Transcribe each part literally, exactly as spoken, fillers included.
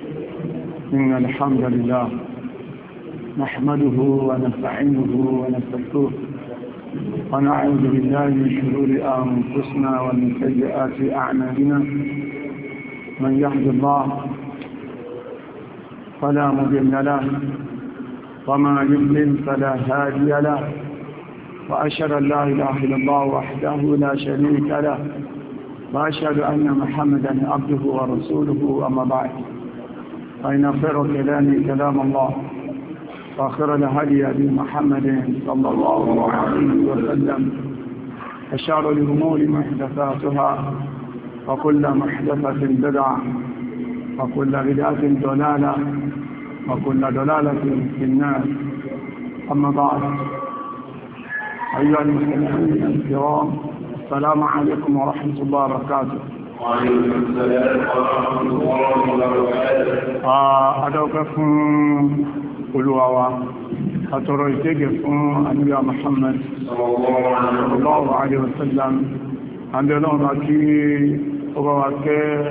إن الحمد لله نحمده ونستعينه ونستغفره ونعوذ بالله من شرور أنفسنا ومن سيئات أعمالنا من يهد الله فلا مضل له وما يضلل فلا هادي له وأشهد أن لا إله إلا الله وحده لا شريك له وأشهد أن محمدا عبده ورسوله أما بعد فإن خير الكلام كلام الله وخير الهدي هدي محمد صلى الله عليه وسلم وشر الأمور محدثاتها وكل محدثة بدعة وكل بدعة ضلالة وكل ضلالة في النار أما بعد أيها المسلمين الكرام السلام عليكم ورحمة الله وبركاته. وعليكم السلام ورحمة الله وبركاته. أدعوكم قلوا أترى التقفون أنبياء محمد صلى الله عليه وسلم عند الله راكي وبرك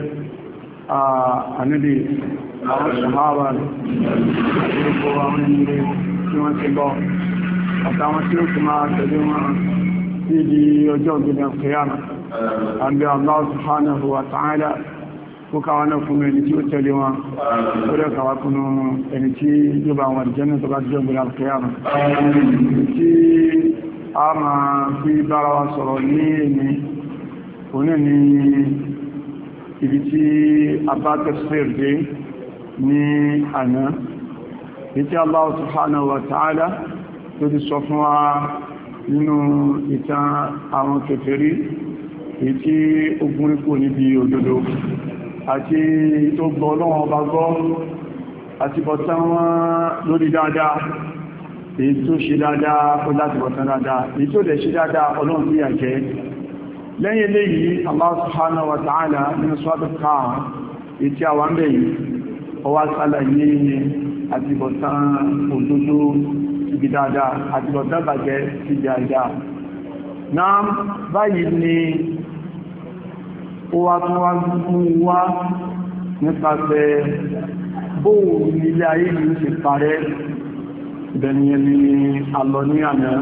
النبي الصحابة ومن تبع àtàwọn tí ó kì máa tẹ̀lé wọn sí di ọjọ́ ìgbìyàn kìyàmà àbí Allah subhanahu wa ta'ala kó káwọn náà fún ẹni tí ó tẹ̀lé wọn ó rẹ̀ kàwà kúnnú ẹni tí yóò bá wọn jẹ́ tó bá jẹ́ ìgbìyàn kìyàmà tí a máa fi bára wa sọ̀rọ̀ ní èmi òní ni ibi tí a bá tafsir dé ní àná ìtí Allah subhanahu wa ta'ala tó ti sọ fún wa nínú ìtàn àwọn kèfèrí èyí tí ó gúnrí kò níbi òdodo àti tó gbọ́ Ọlọ́run ọba gbọ́ àti bọ̀tán wọn lórí dáadáa èyí tó ṣe dáadáa ó láti bọ̀tán dáadáa èyí tó dẹ̀ ṣe dáadáa Ọlọ́run sí àjẹ́ lẹ́yìn eléyìí Allah subhanahu wa ta'ala nínú suratul Kahf èyí tí a wà ń bẹ̀ yìí ọwá sálàyé àti bọ̀tán òdodo ibi dáadáa àti lọ́dá bàjẹ́ sí dáadáa. Náà báyìí ni ó wá tún wá gún wá nípasẹ̀ bóò nílé ayé yìí ṣe parẹ́ ìbẹ̀nìyàn ni àlọ́ ní àná.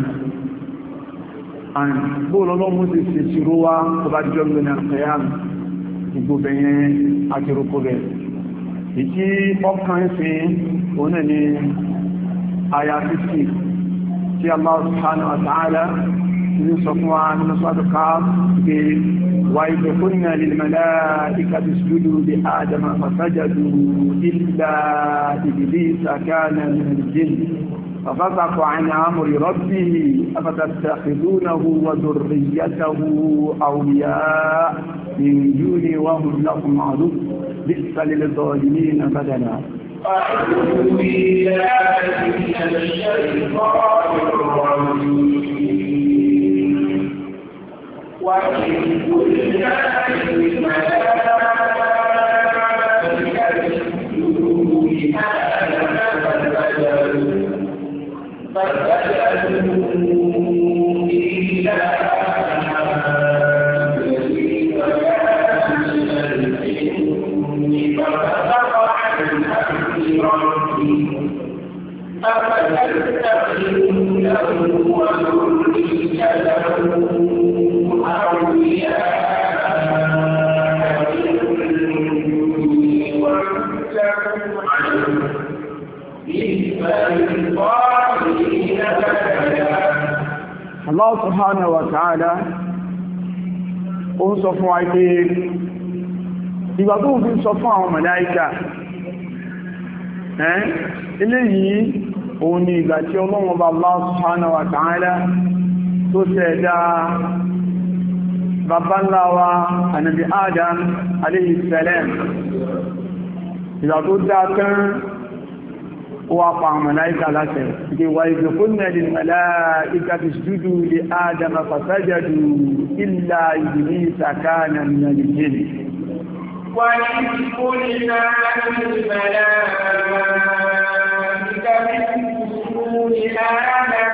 Bóò lọ́lọ́mú ti ṣe ṣíró wá tó bá jọ gbẹ̀nà ẹ̀yàn ìgbòbẹ̀yẹn àti rókòbẹ̀. Ìkí ọkàn sí òun ni آية ستين في الله سبحانه وتعالى يصفوا عن نصاد القاف وإذ قلنا للملائكة اسجدوا لآدم فسجدوا إلا إبليس كان من الجن ففسق عن أمر ربه أفتتخذونه وذريته أولياء من دونه وهم لكم عدو بئس للظالمين بدلا. أعوذ بالله من الشيطان الرجيم وإذ قلنا للملائكة اسجدوا لآدم فسجدوا إلا Allah subhanahu wa ta'ala ó ń sọ fún wa pé ìgbà tó fi sọ fún àwọn màláíkà ẹ́ eléyìí òun ni ìgbà tí Ọlọ́run Ọba Allah subhanahu wa ta'ala tó ṣẹ̀dá bàbá ńlá wa ànábì Adam alayhi salam ìgbà tó dá tán وقع ملائكة لك وإذ قلنا للملائكة اسجدوا لآدم فسجدوا إلا إبليس كان من الجن وإذ قلنا للملائكة اسجدوا لآدم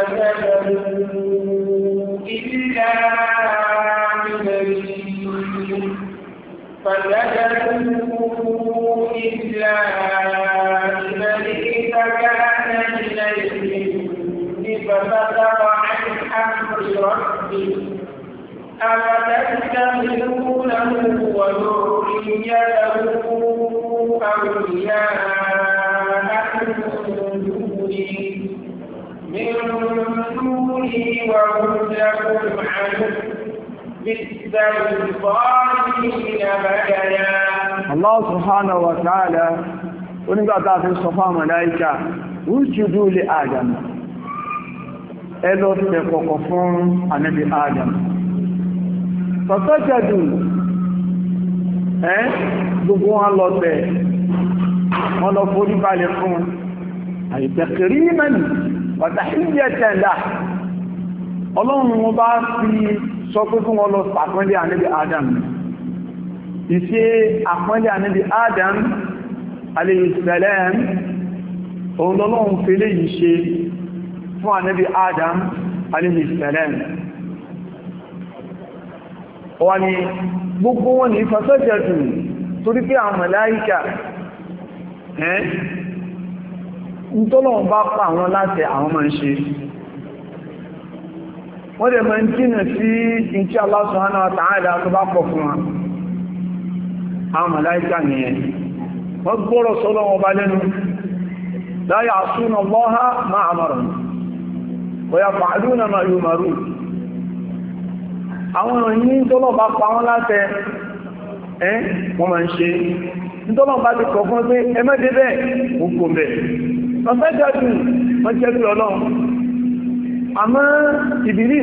فسجدوا إلا إبليس فسجدوا إلا أفتتخذونه وذريته أولياء من دوني وهم لكم عدو بئس للظالمين بدلا. الله سبحانه وتعالى ونبقى في الصفا ملائكة اسجدوا لآدم ẹlọ tẹ kọ̀kọ̀ fún ànábì Adam fàtàjàdù ẹ́ gbogbo wọn lọ tẹ̀ wọ́n lọ forí balẹ̀ fún àìtẹ̀kìrí mẹ́rin pàtàkìyàtẹ̀lá ọlọ́run wọn bá fi sọ pé fún wọn lọ sàpẹ́lẹ̀ ànábì Adam ìṣe àpẹ́lẹ̀ ànábì Adam alayhi salam òun lọ́lọ́run fẹ́lẹ̀ yìí ṣe fún ànábì Adam alayhi salam wọ́n ni gbogbo wọn ní fasajadu torí pé àwọn màláíkà ẹ́ nítọ́lọ́wọ́n bá pa àwọn láti àwọn máa ń ṣe wọ́n dẹ̀ máa ń jìnà sí ìkí Allah subhanahu wa ta'ala tó bá pọ̀ fún wọn àwọn màláíkà nìyẹn wọ́n gbọ́rọ̀ sọ́lọ́wọ́n bá lẹ́nu la ya'suna Allaha ma amarahum wa yaf'aluna ma yu'marun àwọn ìròyìn tọ́lọ̀ bá pa wọ́n láti ẹ́ wọ́n máa ń ṣe nítọ́lọ̀ bá ti kọ̀ fún pé ẹmẹ́dẹ́ bẹ́ẹ̀ gbogbo bẹ̀ ọ̀fẹ́ jẹ́jù wọ́n jẹ́ bí ọlọ́run àmọ́ ìbílí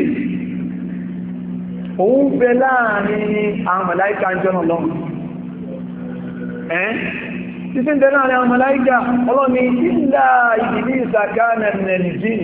òun bẹ láàrin àwọn màláíkà ń jọ́nà lọ́run ẹ́ títí bẹ láàrin àwọn màláíkà ọlọ́ni ìlà ìbílí ìsàkánà nẹ̀lìjì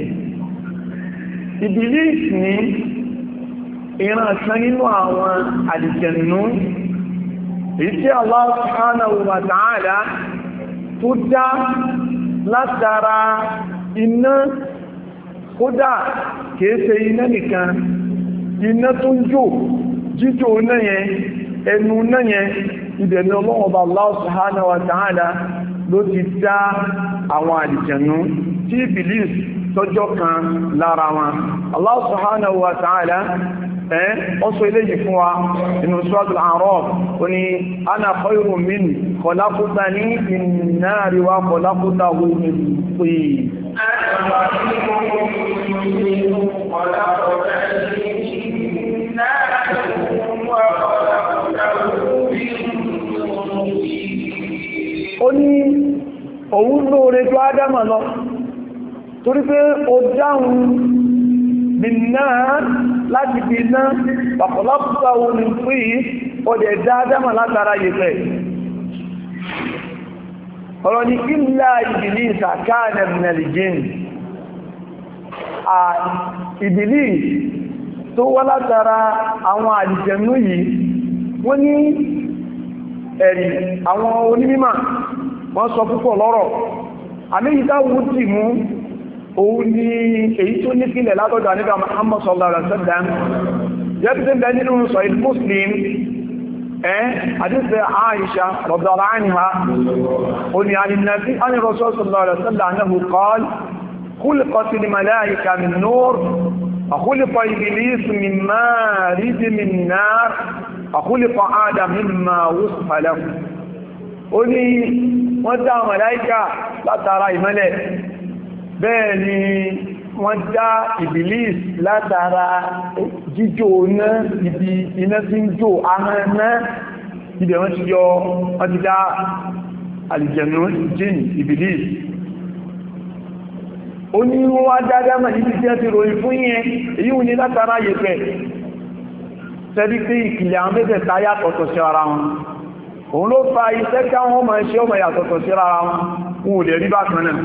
ìbílí ní ìran kan nínú àwọn àlìjẹ̀nú èyí tí Allah subhanahu wa ta'ala tó dá látara iná kódà kìí iná nìkan iná tó ń jò jíjò náà yẹn ẹnu náà yẹn ìdẹ̀ni ọlọ́wọ́ba Allah subhanahu wa ta'ala ló ti dá àwọn àlìjẹ̀nú tí Iblis tọ́jọ́ kan lára wọn Allah subhanahu wa ta'ala ẹ́ ọ́sọ ilé yìí fún wa inú Suratul A'raf ó ní ana khayrun minhu khalaqtani min nari wa khalaqtahu min tin ó ní òun lóore tó Ádámà lọ torí pé ó dáhùn minnar láti bí iná pàpọ̀lọpọ̀ ohun fún yìí ó dẹ̀ dáadáma látara yẹ̀fẹ́ ọ̀rọ̀ ni illa Iblis kana minal jinn à Iblis tó wá látara àwọn àlìjẹ̀nú yìí wọ́n ní ẹ̀rí àwọn onímímà wọ́n sọ púpọ̀ lọ́rọ̀ àmì ìdáwó tì mú òun ni èyí tó ní kílẹ̀ látọ̀dọ̀ nígbà Muhammad sallallahu alaihi wasallam jẹ́ bẹ̀ nínú Sahih Muslim ẹ́ àdíṣẹ́ Aisha radhiyallahu anha ó ní alìnàbí àni Rasul sallallahu alaihi wasallam annahu qala khuliqatil malaika min nur wa khuliqa Iblis min marij min nar wa khuliqa Adam mimma wusifa lahu ó ní wọ́n dá màláíkà látara ìmọ́lẹ̀ bẹ́ẹ̀ ni wọ́n dá Iblis látara jíjò náà ibi iná tí ń jò ahọ́n náà ibẹ̀ wọ́n ti yọ wọ́n ti dá àlìjẹ̀nú jìn Iblis ó ní wọ́n wá dáadáa mà níbi tí wọ́n ti ròyìn fún yẹn èyí wù ní látara yẹ̀pẹ̀ tẹ́bí pé ìkìlẹ̀ àwọn bẹ́ẹ̀ tá yàtọ̀tọ̀ sí ara wọn òun ló fa iṣẹ́ káwọn máa ṣe ọmọ yàtọ̀tọ̀ sí ara wọn wọn ò lè rí bákan náà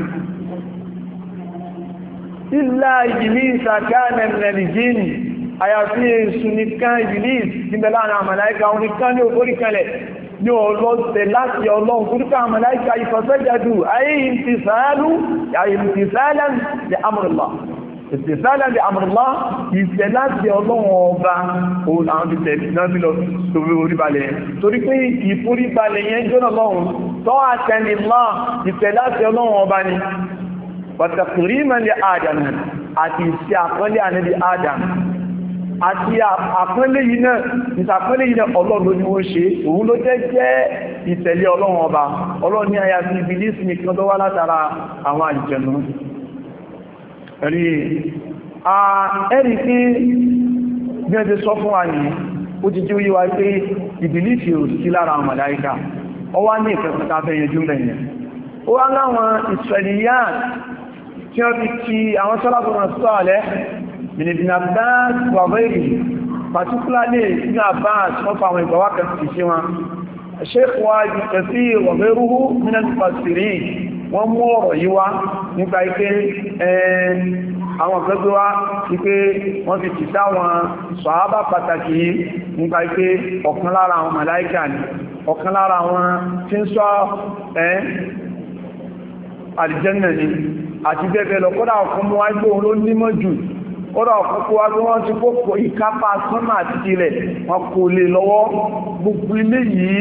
illa Iblis kana minal jinn àyàfí èṣù nìkan Iblis tí bẹ láàrin àmàláìkà wọn nìkan ní orí kalẹ̀ ní ọlọ́tẹ̀ láti ọlọ́run kúrúkà àmàláìkà ìfàsẹ́jàdù ayé imtisalu imtisalan li amrillah imtisalan li amrillah ìfẹ́ láti ọlọ́run ọba òun àwọn ti tẹ̀lé náà bí lọ torí oríbalẹ̀ torí pé ìforíbalẹ̀ yẹn jọ́nà lọ́run tọ́ àtẹnìlá ìfẹ́ láti ọlọ́run ọba ni وتقريما لآدم àti ìṣẹ́ àpọ́lẹ̀ ànábì Adam àti àpọ́nlé yìí náà ìsàpọ́nlé yìí náà ọlọ́run ni wọ́n ṣe òun ló jẹ́ jẹ́ ìtẹ̀lé ọlọ́run ọba ọlọ́run ní àyà sí Ìbílísì nìkan tó wá látara àwọn àlùjànnú ẹ̀rí ẹ̀rí pé bí ẹ ti sọ fún wa ní ó ti jí wíwá pé Ìbílísì ò sí lára àwọn màláíkà ó wá ní ìfẹ́fẹ́ta fẹ́ yẹjú mẹ́yẹn ó wá láwọn Israiliyat tí wọ́n fi kí àwọn sọ́lábùnà sọ́ọ̀lẹ́ من ابن عباس وغيره particularly ابن عباس وفعوا البواكب في سوا الشيخ وابن كثير وغيره من المفسرين ومور يوا nípa ike àwọn gbogbo wa ike wọ́n fi ti sáwọn sàhábà pàtàkì nípa ike ọ̀kan lára àwọn màláíkà ni ọ̀kan lára àwọn tí ń ṣọ́ eh àlìjẹ́nnà ni àti bẹ́ẹ̀ bẹ́ẹ̀ lọ kódà ọ̀kan mú wá gbé òun ló nímọ̀ jù ọ̀rọ̀ ọ̀pọ̀pọ̀ wa bí wọ́n ti kókò ìkápá sánmà àti ilẹ̀ wọn kò lè lọ́wọ́ gbogbo ilé yìí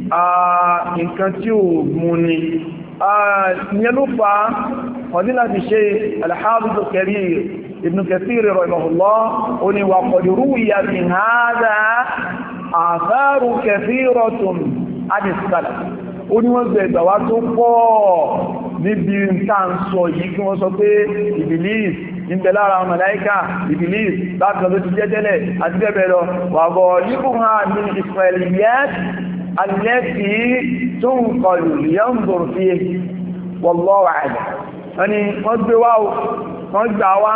nǹkan tí ó mú ni ìyẹn ló fa ọdí láti ṣe al-Hafiz Ibn Kathir rahimahullah ó ní wa qad ruwiya min hadha atharu kathiratun an as-salaf ó ní wọ́n gbẹ̀ ìgbà wá tó pọ̀ níbi tá ń sọ yìí kí wọ́n sọ pé Ìbílísì níbẹ̀ lára àwọn màláíkà Ìbílísì bákan ló ti jẹ́ tẹ́lẹ̀ àti bẹ́ẹ̀ lọ wà bọ̀ yíkùnhà ní Israiliyat allati tunqalu liyanzur fihi wallahu a'lam ẹni wọ́n gbé wá wọ́n gbà wá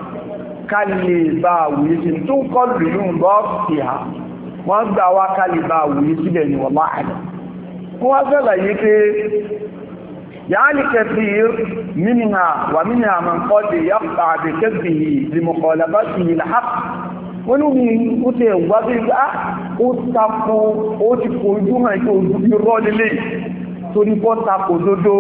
kálì bá wùí sí tó ń kọlù ìlú bọ́ sí ha wọ́n gbà wá kálì bá wùí síbẹ̀ ni wallahu a'lam wọ́n fẹ́lá yí pé يعني كثير منها ومنها من قد يقطع بكذبه لمخالفته الحق ونمي أتي وضع أتقو أتقو جمع يرون لي تنفو تقو دودو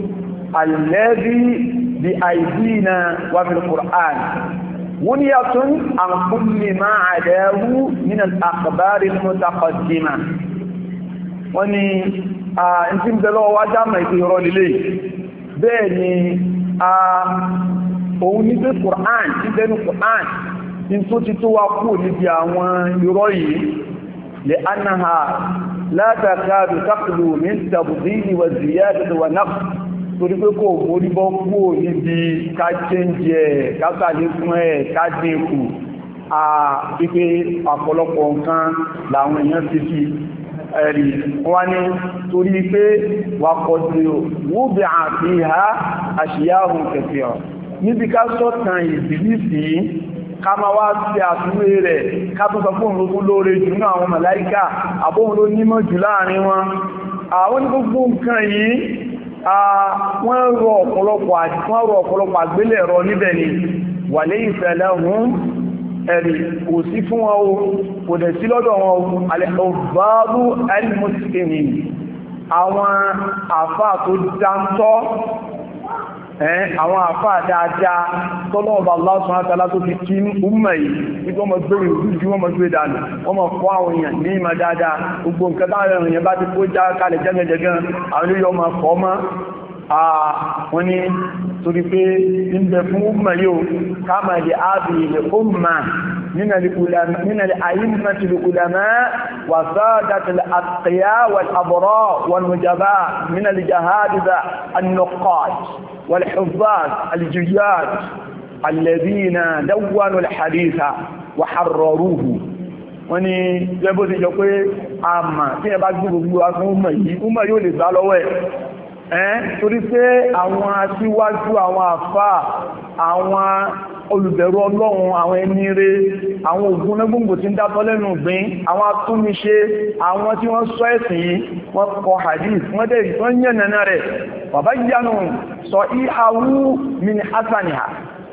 الذي بأيدينا وفي القرآن ونية عن كل ما عداه من الأخبار المتقدمة وني ìtí ń bẹ̀lọ́ wá dámà ìpé ìrọ̀ lílé bẹ́ẹ̀ ni òun ní pé Qur'an tí bẹnu Qur'an tí tó ti tó wá kú níbi àwọn ìrọ̀ yìí lè annaha la takadu taqlu min tabdili wa ziyadati wa naqs torí pé kò mórí bọ́ kú níbi ká chẹ́njẹ́ kákàlé fún ẹ̀ ká dínkù pípé àpọ̀lọpọ̀ nǹkan làwọn èèyàn ti fi ẹ̀rì wọ́n ní torí pé wà kọ̀dù wúbí àfihà àṣíyáhùn kẹfẹ́ ọ̀ níbi ká sọ́tàn Ìbílísì ká ma wá sí àtúwé rẹ̀ ká tó sọ fún òun lóore jù náà àwọn màláíkà àbóhun ló nímọ̀ jù láàrin wọn àwọn ní gbogbo nǹkan yìí wọ́n rọ ọ̀pọ̀lọpọ̀ àgbélẹ̀rọ níbẹ̀ ni wà lẹ́yìn fẹ̀lẹ̀ hún ẹ̀rì kò sí fún wọn o kò dẹ̀ sí lọ́dọ̀ wọn alẹ́ọ̀bárú ẹlmùsùlùmí àwọn àfá tó dáńtọ́ àwọn àfá dáadáa tọ́lọ́ọ̀bà Allah subhanahu wa ta'ala tó fi kí ọmọ yìí nígbà ọmọ gbẹ̀rẹ̀ ìrújú wọn mọ̀ gbé dànù wọ́n mọ̀ fọ́ àwọn èèyàn ní ìmọ̀ dáadáa gbogbo nǹkan táwọn èèyàn bá ti kó já kalẹ̀ jẹ́gẹ́jẹ́gẹ́ àwọn ilé ọmọ fọ́ mọ́ wọ́n ní torí pé ìbẹ̀ fún ọmọ yóò káàmà lè ábì ilẹ̀ ọmọ nínà lè àyíkàtì lè ulama wà sáàdàtì lè àtìyà wà àbọ̀rọ̀ wọn nùjàbá nínà lè jahadiza annukot والحفاظ الجياد الذين دونوا الحديث وحرروه wọ́n ní jẹ́bó ti jọ pé àmà tí ẹ bá gbogbo aṣún ọmọ yìí ọmọ yóò lè gbá lọ́wọ́ ẹ̀ ẹ́n torí pé àwọn aṣíwájú àwọn àfá àwọn olùbẹ̀rù Ọlọ́run àwọn ẹni rere àwọn ògùn lẹ́gbùngbò tí ń dátọ́ lẹ́nu ìgbín àwọn atúnmiṣe àwọn tí wọ́n sọ ẹ̀sìn yìí wọ́n kọ hadith wọ́n dẹ̀ wọ́n yẹ̀nà rẹ̀ bàbá yánu sọ ìhàwú min hasaniha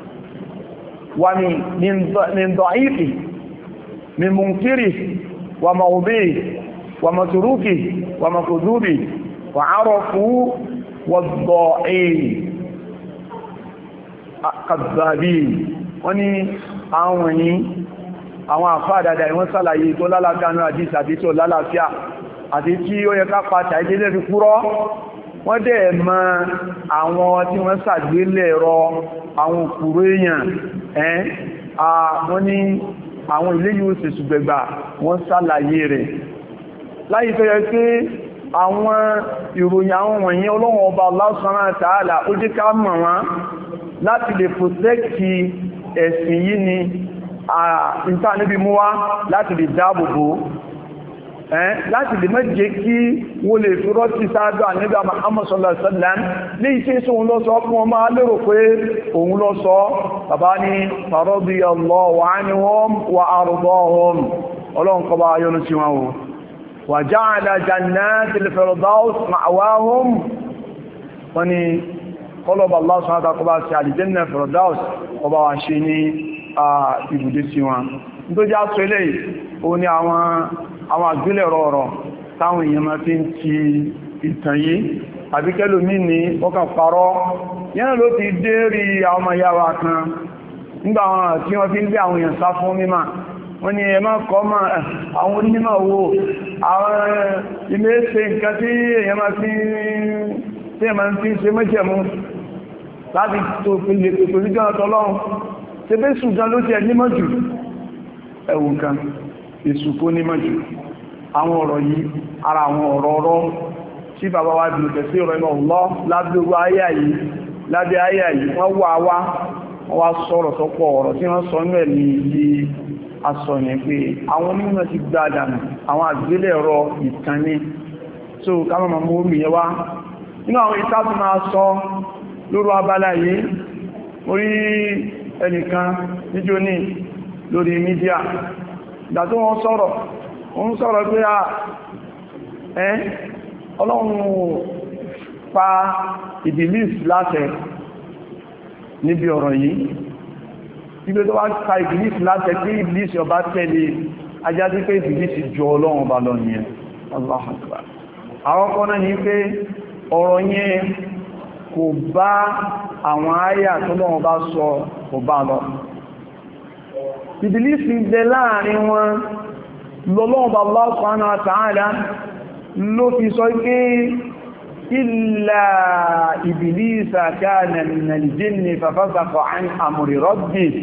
wa min da'ifi min munkiri wa mawbi wa matruki wa makdhubi wa arafu wa dha'in kàzàbí wọ́n ní àwọn yìí àwọn àfáà dáadáa ìwọ́n sàlàyé tó lálàkánú àdísì àti tó lálàáfíà àti tí ó yẹ ká pàtà ìdílé fi kúrọ́ wọ́n dẹ̀ mọ̀ àwọn tí wọ́n sàgbélẹ̀ rọ àwọn òkúrò èèyàn ẹ́n wọ́n ní àwọn ilé yóò ṣe ṣùgbẹ̀gbà wọ́n ṣàlàyé rẹ̀ láyé tó yẹ pé àwọn ìròyìn àwọn wọ̀nyí Ọlọ́run ọba Allah subhanahu wa ta'ala ó jẹ́ ká mọ̀ wọ́n láti lè protecti ẹ̀sìn yìí ni ìta níbi mú wá láti lè dáàbòbò láti lè mẹ́jẹ kí wó lè fi rọ́tí sáájú àníbà Muhammad sallallahu alaihi wasallam ní iṣẹ́ ìṣẹ́ òun lọ sọ fún ọmọ alérò pé òun lọ sọ bàbá ní faradiyallahu anhum wa ardahum Ọlọ́run kó bá yọ́nú sí wọn o wa ja'ala jannatil firdaus ma'wahum wọ́n ni kọlọ̀bà Allah subhanahu wa ta'ala kó bá ṣe àlìjẹ́nà firdaus kó bá wá ṣe ní ibùdó sí wọn tó já sọ ilé o ní àwọn àwọn àgbélẹ̀rọ ọ̀rọ̀ táwọn èèyàn máa fi ń ti ìtàn yìí àbíkẹ́lò mí ní ọkàn parọ́ yẹ́nà ló ti dé rí àwọn ọmọ yàwó kan nígbà wọn tí wọ́n fi ń gbé àwọn èèyàn sá fún mímà wọ́n ní ẹmọ́ kọ́ mọ́ àwọn onímọ̀ wo àwọn ilé ṣe nǹkan tí èèyàn máa fi ń ṣe mẹ́jẹ̀mú láti tó pèlè pèlè jọ́ ọ̀tọ́lọ́run ṣe bẹ́ ṣùgbọ́n ló ti ẹ̀ nímọ̀ jù ẹ̀wù kan ìsùkó nímọ̀ jù àwọn ọ̀rọ̀ yìí ara àwọn ọ̀rọ̀ ọ̀rọ̀ tí bàbá wa bí tẹ̀sí ọ̀rọ̀ iná lọ lábẹ́ ayà yìí lábẹ́ ayà yìí wọ́n wà wá wọ́n wá sọ̀rọ̀ sọ́pọ̀ ọ̀rọ̀ tí wọ́n sọ ní ẹ̀lì yìí asọ̀yìn pé àwọn onímọ̀ ti gbádànù àwọn àgbélẹ̀ ẹ̀rọ ìtàní tó kámọ́mọ́ mú omi yẹ wá nínú àwọn ìtàtù máa sọ lórí abala yìí orí ẹnìkan níjó ní lórí mídíà ìgbà tó wọ́n sọ̀rọ̀ wọ́n sọ̀rọ̀ pé a ẹ́ Ọlọ́run pa ìbìlìs láṣẹ níbi ọ̀rọ̀ yìí níbi tó wá pa ìbìlìs láṣẹ tí ìbìlìs ọba tẹ̀lé ajá sí pé ìbìlìs jọ Ọlọ́run bá lọ nìyẹn Allahu Akbar àwọn kan náà ní pé ọ̀rọ̀ yẹn kò bá àwọn àyà tó lọ́wọ́ bá sọ kò bá lọ ìbìlìs ń bẹ láàrin wọn lọ́lọ́wọ́ bá Allah subhanahu wa ta'ala ló fi sọ pé illa ìbìlìsà kana minal jinni fafasaqa an amri rabbih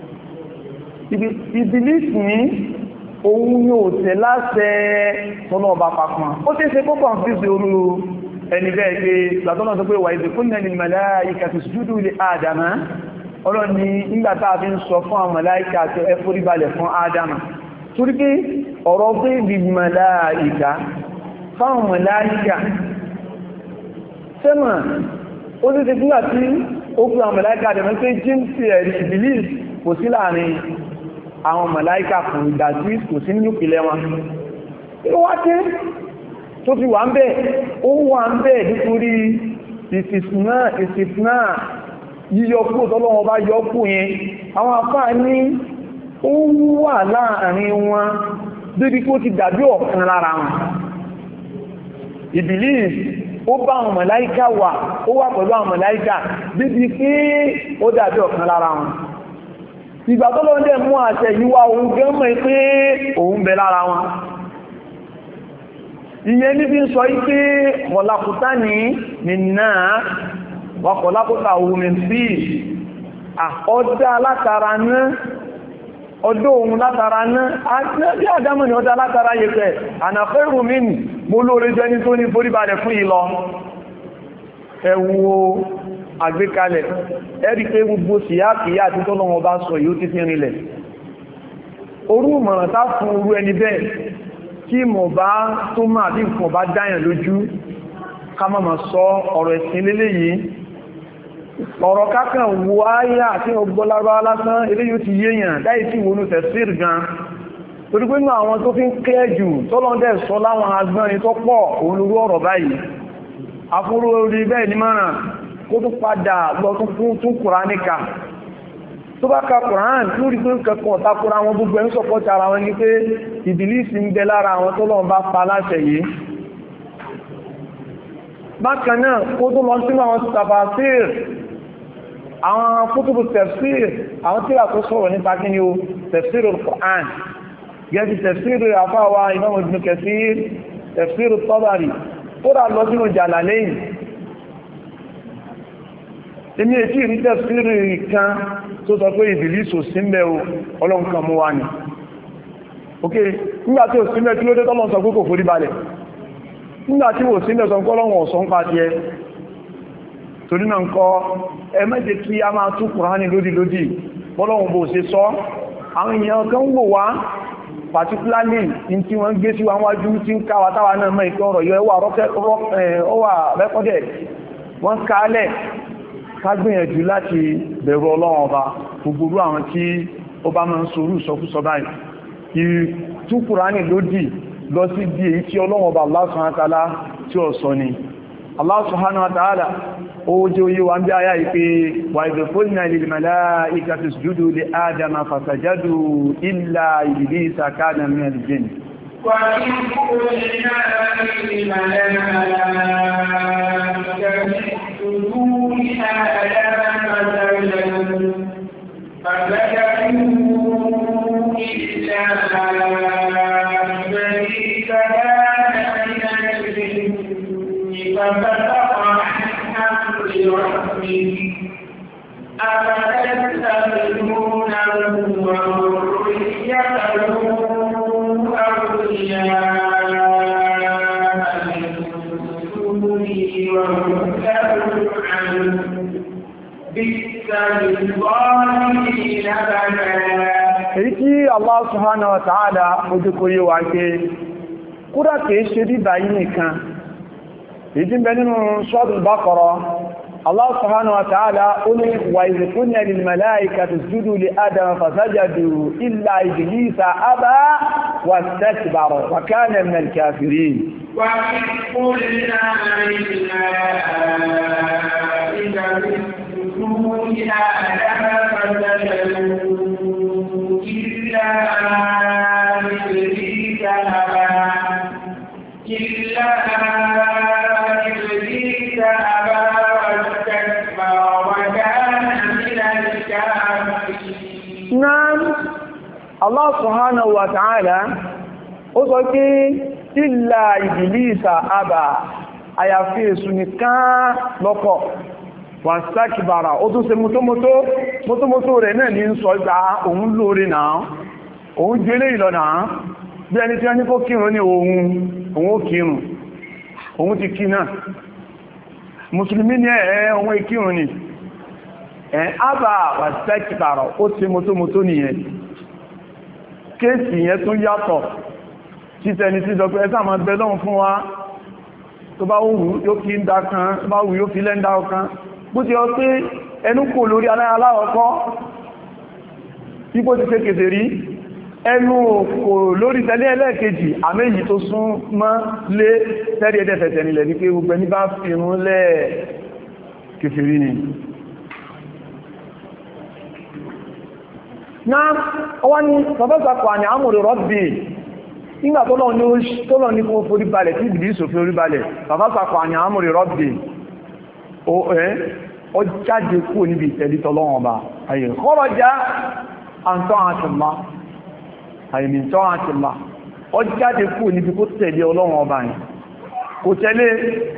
ìbìlìs ní òun yóò tẹ̀ láṣẹ tọ́lọ́ ọba papọ̀ ó tẹ́ ṣe púpọ̀ sí sí orú ẹni bẹ́ẹ̀ pé látọ́nà tó pé wa idh qulna lil malaikati isjudu li Adama ọlọ́ni nígbàtà fi ń sọ fún àwọn màláíkà tó ẹ forí balẹ̀ fún Adama torí pé ọ̀rọ̀ pé lil malaika fáwọn màláíkà sẹ́mà ó ti ti fúnlá tí ó pè àwọn màláíkà dẹ̀mọ́ pé jíǹsì ẹ̀rí ìbìlìs kò sí láàrin àwọn màláíkà kò ìdájí kò sí nínú ìpìlẹ̀ wọn ó wá tẹ́ tó fi wà ń bẹ̀ ó wà ń bẹ̀ nítorí ìsìsìnà ìsìsìnà yíyọkú tọ́lọ́wọ́ bá yọkú yẹn àwọn afá ní ó wà láàrin wọn débi kó ti dàbí ọ̀kan lára wọn ìbìlìs ó bá àwọn màláíkà wà ó wà pẹ̀lú àwọn màláíkà débi pé ó dàbí ọ̀kan lára wọn ìgbà tó lọ́n dẹ̀ mú àṣẹ yíwá ohun gẹ́mọ̀ pé òun bẹ lára wọn ìyẹn níbi sọ ipé wọ̀lákútá ní nìna wọ́kọ̀lákútá ohun sí ọdá látara náà ọdọ́ ohun látara náà bí àdámọ̀ ni ọdá látara yẹ pẹ̀ ànàfẹ́rù mínú mo lóore jẹ́ ní tó ní foríbalẹ̀ fún ìlọ ẹwọ àgbékalẹ̀ ẹ̀rí pé gbogbo síyáàkìyà àti tọ́lọ́wọ́ bá sọ yóò ti fi rinlẹ̀ orú mọ̀ràn tá fún orú ẹni bẹ́ẹ̀ kí mọ̀ bá tó máa bí nǹkan bá dáyàn lójú ká má máa sọ ọ̀rọ̀ ẹ̀sìn lélẹ̀ yìí ọ̀rọ̀ kákan wo áyà àti ọgbọ́lára lásán eléyìí ti yéèyàn dáì tí wọnú tẹ̀sír gan torí pé nínú àwọn tó fi ń kẹ́ jù tọ́lọ́dẹ̀ sọ láwọn agbọ́nrin tó pọ̀ òun lórú ọ̀rọ̀ báyìí afúrú orí bẹ́ẹ̀ ní márùn kó tó padà lọ tún Kùránìkà tó bá ka Kùrán lórí tó kẹ́kọ̀ọ́ takura wọn gbogbo ẹ̀ ń sọpọ̀ tara wọn ní pé ìbìlísì ń bẹ lára àwọn tó lọ́n bá pa láṣẹ yìí bákan náà kó tó lọ sínú àwọn tafasir àwọn kútùbù tafsir àwọn tíra tó sọ̀rọ̀ nípa kí ni o tafsir al-Qur'an gẹ́gẹ́ tafsir àfáwà Imam Ibn Kathir tafsir Tabari tó rà lọ sínú Jalalayn èmi ètí ìrí tafsir kan tó sọ pé ìbìlísì sí ń bẹ o ọlọ́nkan mú wá ní ok nígbàtí ò sílẹ̀ kí ló dé tọ́lọ́ sọ pé kò forí balẹ̀ nígbàtí ò sílẹ̀ sọ pé Ọlọ́run ọ̀sán pa ti ẹ torí náà ń kọ́ ẹ má jẹ́ kí a máa tú Kùránì lódì lódì bọ́lọ́run bó ṣe sọ àwọn èèyàn kan wò wá particularly in tí wọ́n gbé sí wa wájú tí ń káwà táwà náà mọ́ ìpín ọ̀rọ̀ yọ ẹwà rẹ́kọ́dẹ̀ wọ́n kálẹ̀ ká gbìyànjú láti bẹ̀rù Ọlọ́run ọba gbogbo àwọn tí ó bá máa ń sorú ìsọkúsọ báyìí ìtú Kùránì lódì lọ sí di èyí tí Ọlọ́run ọba Allah subhanahu wa ta'ala tí ó sọ ni Allah subhanahu wa ta'ala ó jẹ́ oyé wa ń bí ayá ìpé wa idh qulna lil mala'ikati isjudu li Adama fasajadu illa iblisa kana minal jinn wa idh qulna lil mala'ikati isjudu li Adama fasajadu illa iblisa kana minal jinn ففتق عن أمر ربه أفتتخذونه وذريته أولياء من دونه وهم لهم عدو بئس للظالمين بدلا. èyí tí Allah subhanahu wa ta'ala ojú kò yé wa pé kúrò kìí ṣe bíbá yìí nìkan ìdí bẹ nínú Suratul Baqara Allah subhanahu wa ta'ala ó ní wa idh qulna lil mala'ikati isjudu li Adama fasajadu illa iblisa aba wastakbara wa kana minal kafirin wa idh qulna lil mala'ikati isjudu li Adama fasajadu illa iblisa aba illa Naam, Allah subhanahu wa ta'ala ó sọ pé illa Iblisa aba àyàfi èṣù nìkan lọ́kọ̀ wastakbara ó tún ṣe mútómútó mútómútó rẹ̀ náà ní ń sọ ìgbà òun lórí náà òun jẹ́lé ìlọ náà bí ẹni tí wọ́n ní kó kírun ní ohun òun ó kírun òun ti kí náà mùsùlùmí ní ẹ̀ ohun ìkírun ni ẹ̀ ábà wastakbara ó ti mútómútó nìyẹn kéèsì yẹn tún yàtọ̀ títẹni tí sọ pé ẹsà máa bẹ lọ́hùn fún wa tó bá wù yóò fi ń dá kan tó bá wù yóò fi lẹ́ndà ọkan bó ti ọ pé ẹnu kò lórí aláwọ̀kọ́ ipò ti ṣe kèsè rí ẹnu kò lórí tẹ́lẹ̀ ẹlẹ́ẹ̀kejì àmẹ́yì tó sún mọ́ lé tẹ́rì ẹ̀dẹ́fẹ̀ẹ́sẹ̀ nílẹ̀ ní pé gbogbo ẹni bá fi irun lẹ́ kèsè rí ni náà ọwá ní sọfẹ́sàkọ̀ àní àmúrò rọ́bì nígbà tó lọ ní fún orí balẹ̀ tí ìbìlì ìsòfin orí balẹ̀ sọfẹ́sàkọ̀ àní àmúrò rọ́bì ó jáde kúrò níbi ìtẹ̀lé tọ́lọ́wọ̀n ọba ayé kọ́rọ̀já àǹtọ́ àtìlá àìmìntọ́ àtìlá ó jáde kúrò níbi kó tẹ̀lé ọlọ́wọ̀n ọba yìí kò tẹ̀lé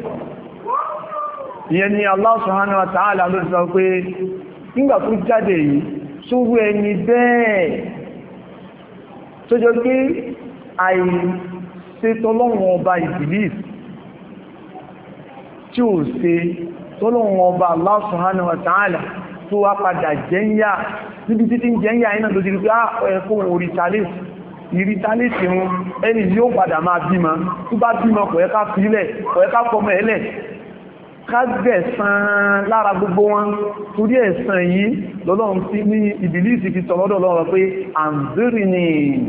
ìyẹn ni Allah subhanahu wa ta'ala ló sọ pé nígbà tó jáde yìí sórú ẹni bẹ́ẹ̀ tó jọ pé àìṣe tọ́lọ́wọ̀n ọba Ìbílísì tí ó ṣe tọ́lọ́wọ̀n ọba Allah subhanahu wa ta'ala tó wá padà jẹ́yà níbi títí jẹ́yà iná tó ti rí pé ẹkùn orítálẹ́sì ìrítálẹ́sì wọn ẹni yóò padà máa bímọ tó bá bímọ kọ̀ẹ́ká fílẹ̀ kọ̀ẹ́ká fọmọ ẹlẹ̀ kágbẹ̀sán lára gbogbo wọn torí ẹ̀san yìí lọ́lọ́run tí ní Ìbílísì fi sọ̀rọ̀dọ̀ lọ́rọ̀ pé àǹzírí ni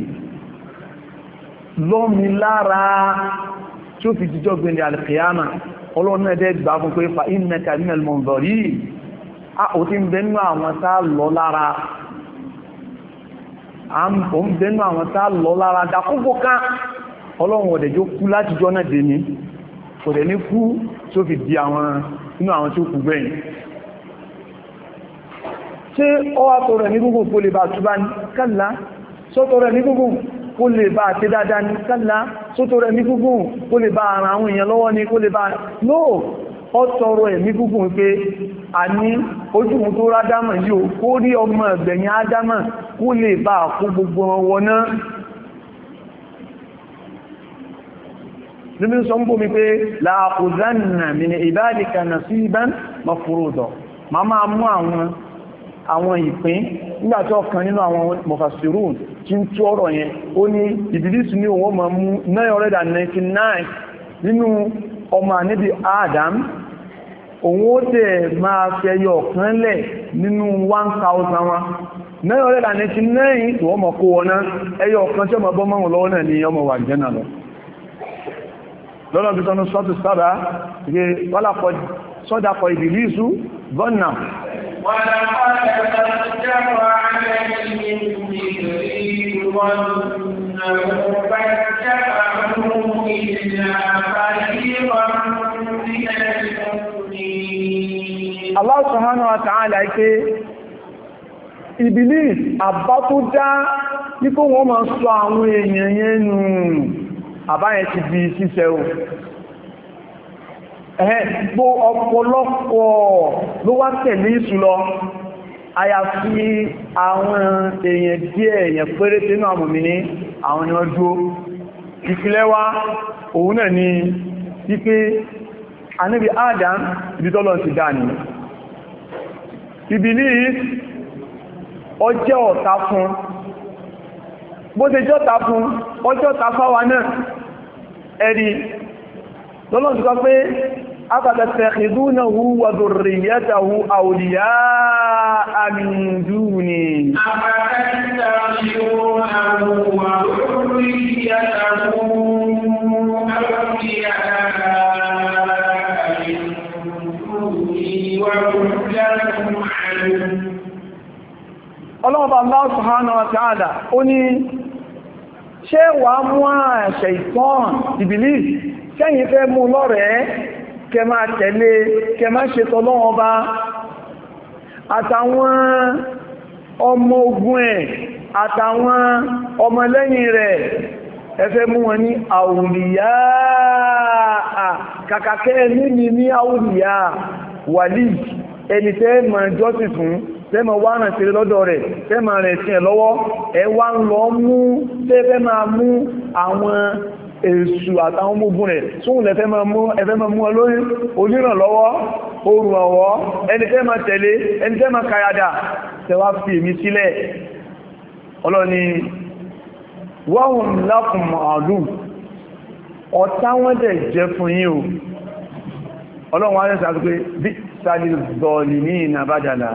lọ́mi lára tí ó fi jíjọ́ gbẹ̀lẹ̀ alìkìyàmà ọlọ́run ẹ̀dẹ́ gbà fún pé fa innaka minal munzirin a ò tí ń bẹnu àwọn tá lọ lára a ń bẹnu àwọn tá lọ lára dákúgbò ká ọlọ́run ọ̀dẹ̀jọ́ kú láti jọ náà dé ní kò dẹ̀ ní kú tí ó fi di àwọn inú àwọn tí ó kù gbẹ̀yìn ṣé ọwá tó rẹ̀ ní gúgùn kó lè bá túbá ní kálá sọ́tọ̀ rẹ̀ ní gúgùn kó lè bá àti dáadáa ní kálá sọ́tọ̀ rẹ̀ ní gúgùn kó lè bá ara àwọn èèyàn lọ́wọ́ ní kó lè bá no ọ tọrọ ẹ̀ ní gúgùn pé a ní ojúmù tó rádámà yóò kó rí ọmọ ẹ̀gbẹ̀yìn ádámà kó lè bá kó gbogbo wọn náà nínú sọ ń bó mi pé la'khuzanna min ibadika nasiban mafruḍa ma máa mú àwọn àwọn ìpín nígbàtí ọ̀kan nínú àwọn mufassirun tí ń tú ọ̀rọ̀ yẹn ó ní Ìbílísì ní òun ma mú nine hundred ninety-nine nínú ọmọ ànábì Adam òun ó tẹ̀ máa fẹ́yọ ọ̀kan lẹ̀ nínú one thousand wọn nine hundred ninety-nine tí wọ́n mọ̀ kó wọn náà ẹyọ ọ̀kan tí ọmọ bọ́ mọ́ lọ́wọ́ náà ní ọmọ wà jẹ́nà lọ lọ́nà bí sọ́nà sọ́tù sábà rí wálàpọ̀ sọ́dàpọ̀ Ìbílísù bọ́nà Allah subhanahu wa ta'ala ike Ìbílís àbá tó dá nípò wọ́n máa sọ àwọn èèyàn yẹn nù àbáyẹ ti bí síṣẹ́ o ẹ̀hẹ́ gbó ọ̀pọ̀lọpọ̀ ló wá tẹ̀lé ìsù lọ àyàfi àwọn èèyàn díẹ̀ èèyàn péréte náà mọ̀ mí ní àwọn ni wọ́n dúó ìpìlẹ̀ wa òun náà ni wípé ànábì Adam ibi tọ́lọ̀ ti dá ní Ìbílís ọjọ́ ọ̀tá fún bó ṣe jọ́ta fún ọjọ́ ta fáwa náà ẹ̀rí lọ́lọ́ ti sọ pé afatattakhidunahu wa dhurriyyatahu awliya'a min duni afatattakhidunahu wa dhurriyyatahu awliya'a min duni wa hum lahum adun Ọlọ́ọ̀bá Allah subhanahu wa ta'ala ó ní ṣé wà mú àṣẹ ìtọ́n Ìbílís ṣẹ́yìn fẹ́ mú lọ́rẹ̀ẹ́ kẹ máa tẹ̀lé kẹ máa ṣe tọ́lọ́ọ̀bá àtàwọn ọmọ ogun ẹ̀ àtàwọn ọmọlẹ́yìn rẹ̀ ẹ fẹ́ mú wọn ní àwùlìyà kàkàkẹ́ níní ní àwùlìyà wàlí ẹni tẹ́ mọ̀ jọ́sìn fún tẹ́mọ̀ wá rẹ̀ sí lọ́dọ̀ rẹ̀ tẹ́mọ̀ rẹ̀ sí ẹ̀ lọ́wọ́ ẹ wá ń lọ mú tẹ́fẹ́ máa mú àwọn èṣù àtàwọn ọmọogun rẹ̀ sóhun lẹ́fẹ́ máa mú ẹfẹ́ máa mú olórí onírànlọ́wọ́ orùn ọ̀wọ́ ẹni tẹ́ máa tẹ̀lé ẹni tẹ́ máa kayada tẹwà fi èmi sílẹ̀ ọlọ́ni wọ́n lákùn àdùn ọ̀tá wọ́n dẹ̀ jẹ́ fún yín o ọlọ́run wá rẹ̀ sàtò pé bí sáàlì zọ̀ọ̀lì ní ìnàbájàlá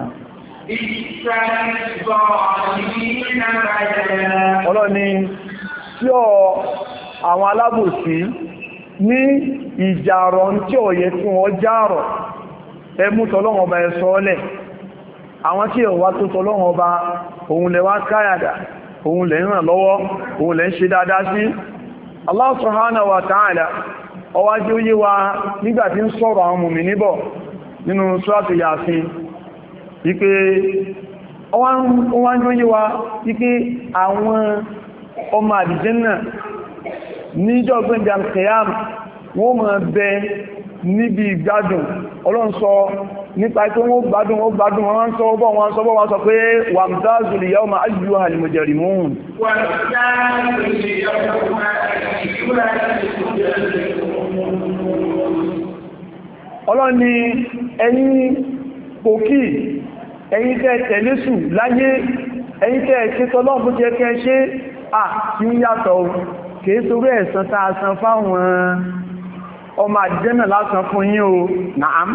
ọlọ́ni tí ọ àwọn alábòsí ní ìjàrọ̀ tí ó yẹ tí wọ́n jàrọ̀ ẹmú tọ́lọ́wọ́n ọba ẹ̀sọ́ ọlẹ̀ àwọn tí ọwá tó tọ́lọ́wọ́n ọba òun lẹ wá káyàdà òun lẹ ń ràn lọ́wọ́ òun lẹ ń ṣe dáadáa sí Allah subhanahu wa ta'ala ọwá jí ó yé wa nígbàtí ń sọ̀rọ̀ àwọn mùmí níbọ̀ nínú Suratu Yasin wípé ọwọ́n jí ó yé wa wípé àwọn ọmọ àdìjẹ́nà níjọ́ gbẹ́ndẹ̀ al-qiyam wọ́n máa bẹ níbi ìgbádùn Ọlọ́run sọ nípa tó wọ́n gbádùn wọ́n gbádùn wọ́n sọ bọ́ wọ́n sọ bọ́ wọ́n sọ pé wamtazul yawma ayyuhal mujrimun Ọlọ́run ní ẹ̀yin pòkí ẹ̀yin tẹ́ tẹ̀lésù láyé ẹ̀yin tẹ́ ṣe tọ́lọ́bù jẹ́ kẹ́ ṣe à kí ń yàtọ̀ kìí sórí ẹ̀san tàà san fáwọn ọmọ àjẹ́nà lásán fún yín o nàám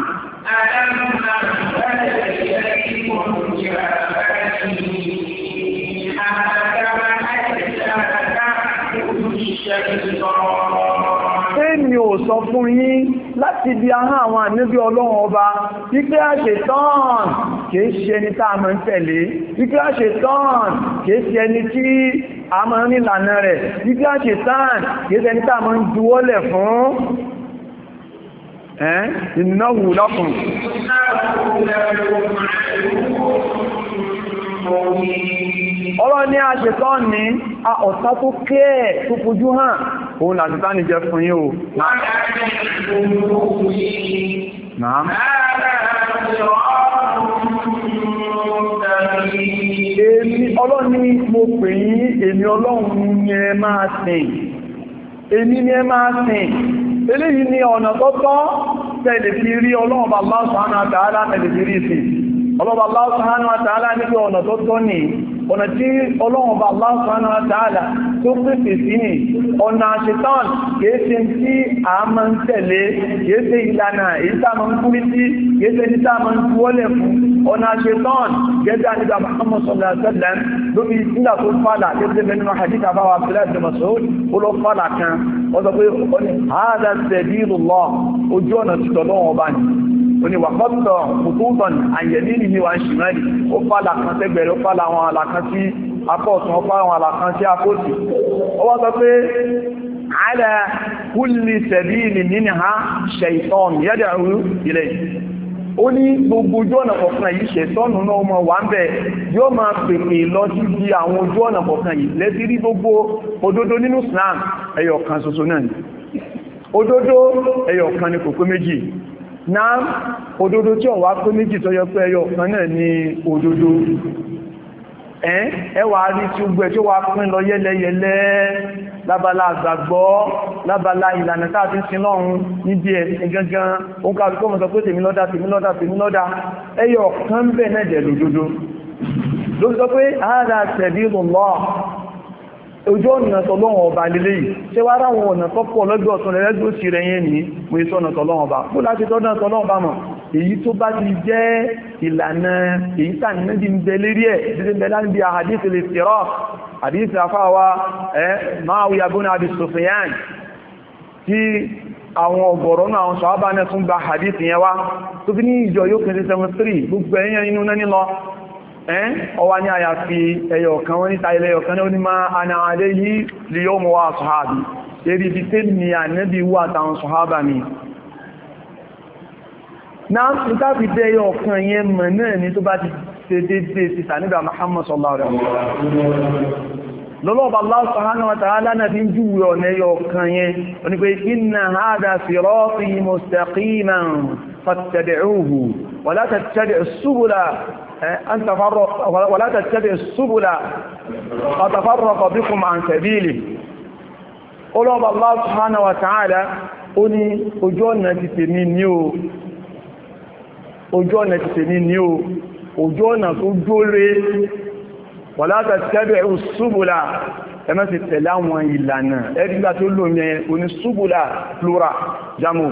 Èmi ò sọ fún yín láti bí ahọ́n àwọn ànábì Ọlọ́run ọba wípé àṣetán kìí ṣe ẹni tá a máa ń tẹ̀lé wípé àṣetán kìí ṣe ẹni tí a máa ń nílànà rẹ̀ wípé àṣetán kìí ṣe ẹni tá a máa ń juwọ́lẹ̀ fún ẹ́ innahu lakum Ọlọ́run ní àṣetán ní a ọ̀tá tó kẹ́ tó fojú hàn òun làṣetán ní jẹ fún yín o náà èmi Ọlọ́run ní mo pè yín èmi Ọlọ́run ní ẹ máa sìn èmi ní ẹ máa sìn eléyìí ni ọ̀nà tó tọ́ tẹ́lẹ̀ fi rí Ọlọ́run Allah subhanahu wa ta'ala tẹ́lẹ̀ fi rí sí Ọlọ́run Allah subhanahu wa ta'ala ní pé ọ̀nà tó tọ́ ní ọ̀nà tí Ọlọ́run Allah subhanahu wa ta'ala tó pèsè sí ní ọ̀nà ṣetán kéèsè tí a máa ń tẹ̀lé kéèsè ìlànà èyí tá máa ń kúrí sí kéèsè ní tá máa ń wọlé fún ọ̀nà ṣetán gẹ́gẹ́ nígbà Muhammad sallallahu alaihi wasallam lóbi nígbà tó fàlà kéèsè mẹ́nu hadith àbáwà Abdullah ibn Mas'ud ó lọ fàlà kan wọ́n sọ pé ó ní hādhā sabīlullah ojú ọ̀nà títọ̀ lọ́wọ́ bá ní oni wàkọ́tọ̀ kùtùtàn àyẹ̀lì ní wà ń ṣìmẹ́lì ó fàlà kan tẹ́gbẹ̀rẹ̀ ó fàlà àwọn àlàkan tí apọ̀tún ó fàlà àwọn àlàkan tí apọ̀tún ó wọ́n sọ pé ala kulli sabīlin minhā shayṭān yad'ū ilayhi ó ní gbogbo ojú ọ̀nà kọ̀ọ̀kan yìí ṣẹ̀tọ́nù náà mọ̀ wà ń bẹ̀ yóò máa pèpè lọ sí bí àwọn ojú ọ̀nà kọ̀ọ̀kan yìí lẹ́sí rí gbogbo òdodo nínú Islam ẹyọ kan ṣoṣo náà ni òdodo ẹyọ kan ni kò pé méjì náà òdodo tí ó wá pé méjì tó yọ pé ẹyọ kan náà ni òdodo ẹwà rí tí ó gbẹ̀ tí ó wá pín lọ yẹ́lẹ́yẹ́lẹ́ lábala àgbàgbọ́ lábala ìlànà tàbí sin lọ́run níbi ẹ̀sìn gangan ó ká àrùkọ́ mọ̀ sọ pé tèmi lọ́dá tèmi lọ́dá tèmi lọ́dá ẹyọ kan bẹ̀ náà jẹ́ lòdodo ló sọ pé hādhā sabīlullah ojú ọ̀nà tọ́lọ́wọ̀n ọba lílé yìí ṣe wá ráwọn ọ̀nà tọ́pọ̀ lọ́gbọ̀ ọ̀tún lẹ́gbẹ̀ ó sì rẹ̀ yẹn ní mú ìṣọ́nà tọ́lọ́wọ̀n ọba kó láti tọ́dọ̀ tọ́lọ́wọ̀n ọba mọ̀ èyí tó bá ti jẹ́ ìlànà èyí tà ní méjì ń bẹ lérí ẹ̀ títí bẹ láti bí àhàdíìsì lè fìrọ́ àdíìsì àfáwà ẹ́ Mu'āwiyah ibn Abi Sufyan tí àwọn ọ̀gọ̀rọ̀ náà àwọn sàhábà náà tún gba àdíìsì yẹn wá tó fi ní ìjọ yóò kẹsẹ̀ seventy three gbogbo ẹ̀yẹn inú náà nílọ ọwá ní àyàfi ẹyọ kan wọ́n níta ilẹ̀ ẹyọ kan ní máa ana alayhi al-yawma wa ashabi lérí bí tẹ́ ní ànẹ́bí wà tàwọn sọ̀hábà mi náà ní tàbí dẹ́ ẹyọ kan yẹn mọ̀ náà ní tó bá ti ṣe dédé ti sàníbà Muhammad sallallahu alaihi wasallam lọ́lọ́bà Allah subhanahu wa ta'ala náà fi ń júwe ọ̀nà ẹyọ kan yẹn wọ́n ni pé inna hadha sirati mustaqiman fattabi'uhu wa la tattabi'us subula أن تفرق ولا تتبع السبل فتفرق بكم عن سبيله قلوب الله سبحانه وتعالى أني أجونا تتمينيو أجونا تتمينيو أجونا تجولي ولا تتبع السبل كما تتلاوى إلانا إذا تقولوا من السبل فلورا جمو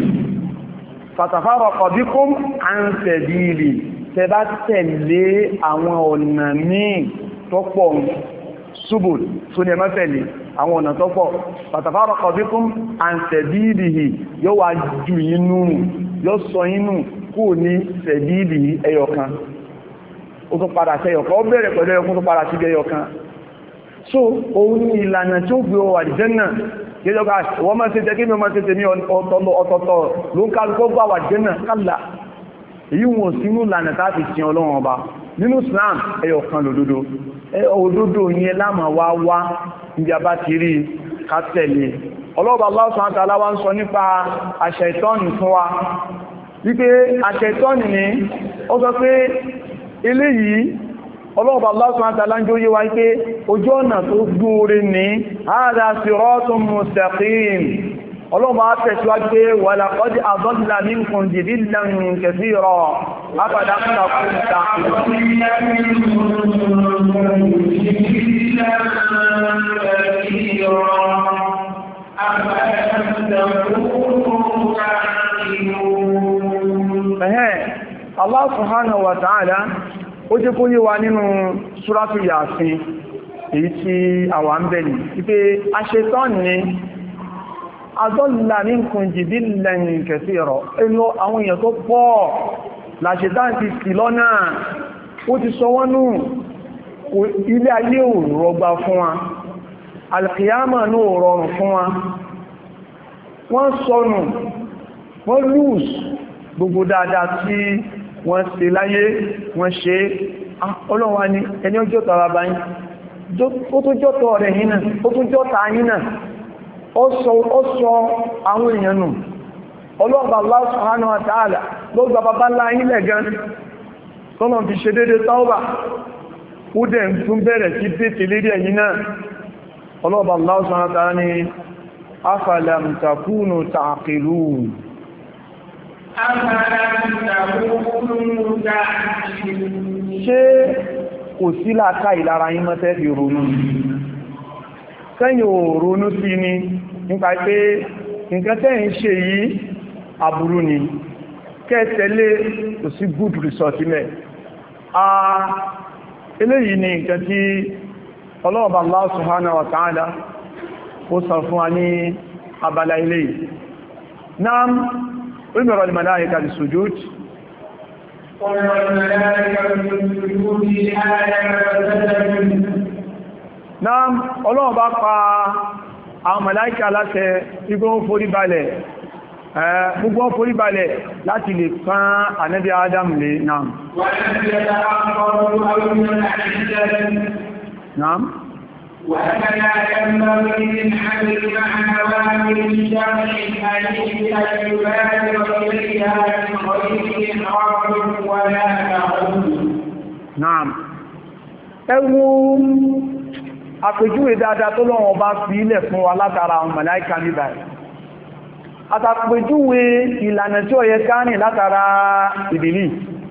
فتفرق بكم عن سبيله tẹbá tẹ̀lé àwọn ọ̀nà míì tọ́pọ̀ ṣubùl tó ní ẹmọ́ tẹ̀lé àwọn ọ̀nà tọ́pọ̀ fatafarraqa bikum an sabilihi yóò wá jù inú yóò sọ inú kú ní sabilihi ẹyọkan ó tún padà sí ẹyọkan ó bẹ̀rẹ̀ pẹ̀lú ẹyọkan tó padà sí ẹyọkan so òun ní ìlànà tí ó gbé ọwà Jánnà gẹ́gẹ́gá wọ́n máa ṣe jẹ́ kí mi máa ṣe tẹ̀ ní ọ̀tọ̀ọ̀tọ̀ ló ń kálukọ́ gbà wà Jánnà kálà èyí wọn sínú lànà tàbí sí Ọlọ́run ọba nínú Islam ẹyọ kan lòdodo òdodo yẹn láàmà wá wá níbi a bá ti rí kátẹ̀lé ọlọ́ọ̀bà Allah subhanahu wa ta'ala wá ń sọ nípa àṣẹ ìtọ́nì fún wa wípé àṣẹ ìtọ́nì ni ó sọ pé eléyìí ọlọ́ọ̀bà Allah subhanahu wa ta'ala ń jó yé wa wípé ojú ọ̀nà tó gbóore ní hadha siratun mustaqim ọlọ́ọ̀bà tẹ̀síwájú pé wa laqad adalla minkum jibillan kathira afala Allah subhanahu wa ta'ala ó jẹ́ kó yé wa nínú Suratu Yasin èyí tí àwa ń bẹ̀ ní wípé aṣetán ni adalla minkum jibillan kathira ẹlọ àwọn èèyàn tó pọ̀ láṣetán ti sì lọ́nà ó ti sọ wọ́n nù ilé ayé ò rọgbà fún wa alkiyama ní ò rọrùn fún wa wọ́n sọnù wọ́n lùs gbogbo dáadáa tí wọ́n ṣe láyé wọ́n ṣe ọlọ́wà ní ẹni ọjọ́ tọ́ra báyìí ó tó jọ́tọ̀ rẹ̀ yínà ó tó jọ́ta yínà ó sọ àwọn èèyàn nù ọlọ́ọ̀bà Allah subhanahu wa ta'ala ló gba bàbá láyín lẹ́gan tọ́nà fi ṣe dédé tauba ó dẹ̀ tún bẹ̀rẹ̀ sí pèsè lérí ẹ̀yìn náà ọlọ́ọ̀bà Allah subhanahu wa ta'ala ní afalam takunu ta'qilun ṣé kò sí làákà ìlara yín mọ́tẹ́ fi ronú sẹ́yìn ò ronú sí ni nípa pé nǹkan tẹ́ ń ṣe yìí aburú ni kẹ́ẹ̀tẹ́lé kò sí good result mẹ́ eléyìí ni nǹkan tí ọlọ́ọ̀bà Allah subhanahu wa ta'ala ó sọ fún wa ní abala ilé náà أمر الملائكة بالسجود أمر الملائكة بالسجود لآدم فسجدوا نعم الله bá pa àwọn màláíkà láṣẹ igbó forí balẹ̀ gbogbo forí balẹ̀ láti lè pán ànábì Adam lé náà náà وأنا ينبغي للحمل مع أوامر الشرع الحديث أن يبادر إليها من غير حرب ولا تعود. نعم. ẹwú àpèjúwe dáadáa tó lọ́wọ́ bá fi ilẹ̀ fún wa látara àwọn màláíkà ní báyìí. Àtàpèjúwe ìlànà tí ó yẹ káàrin látara ìbìlì.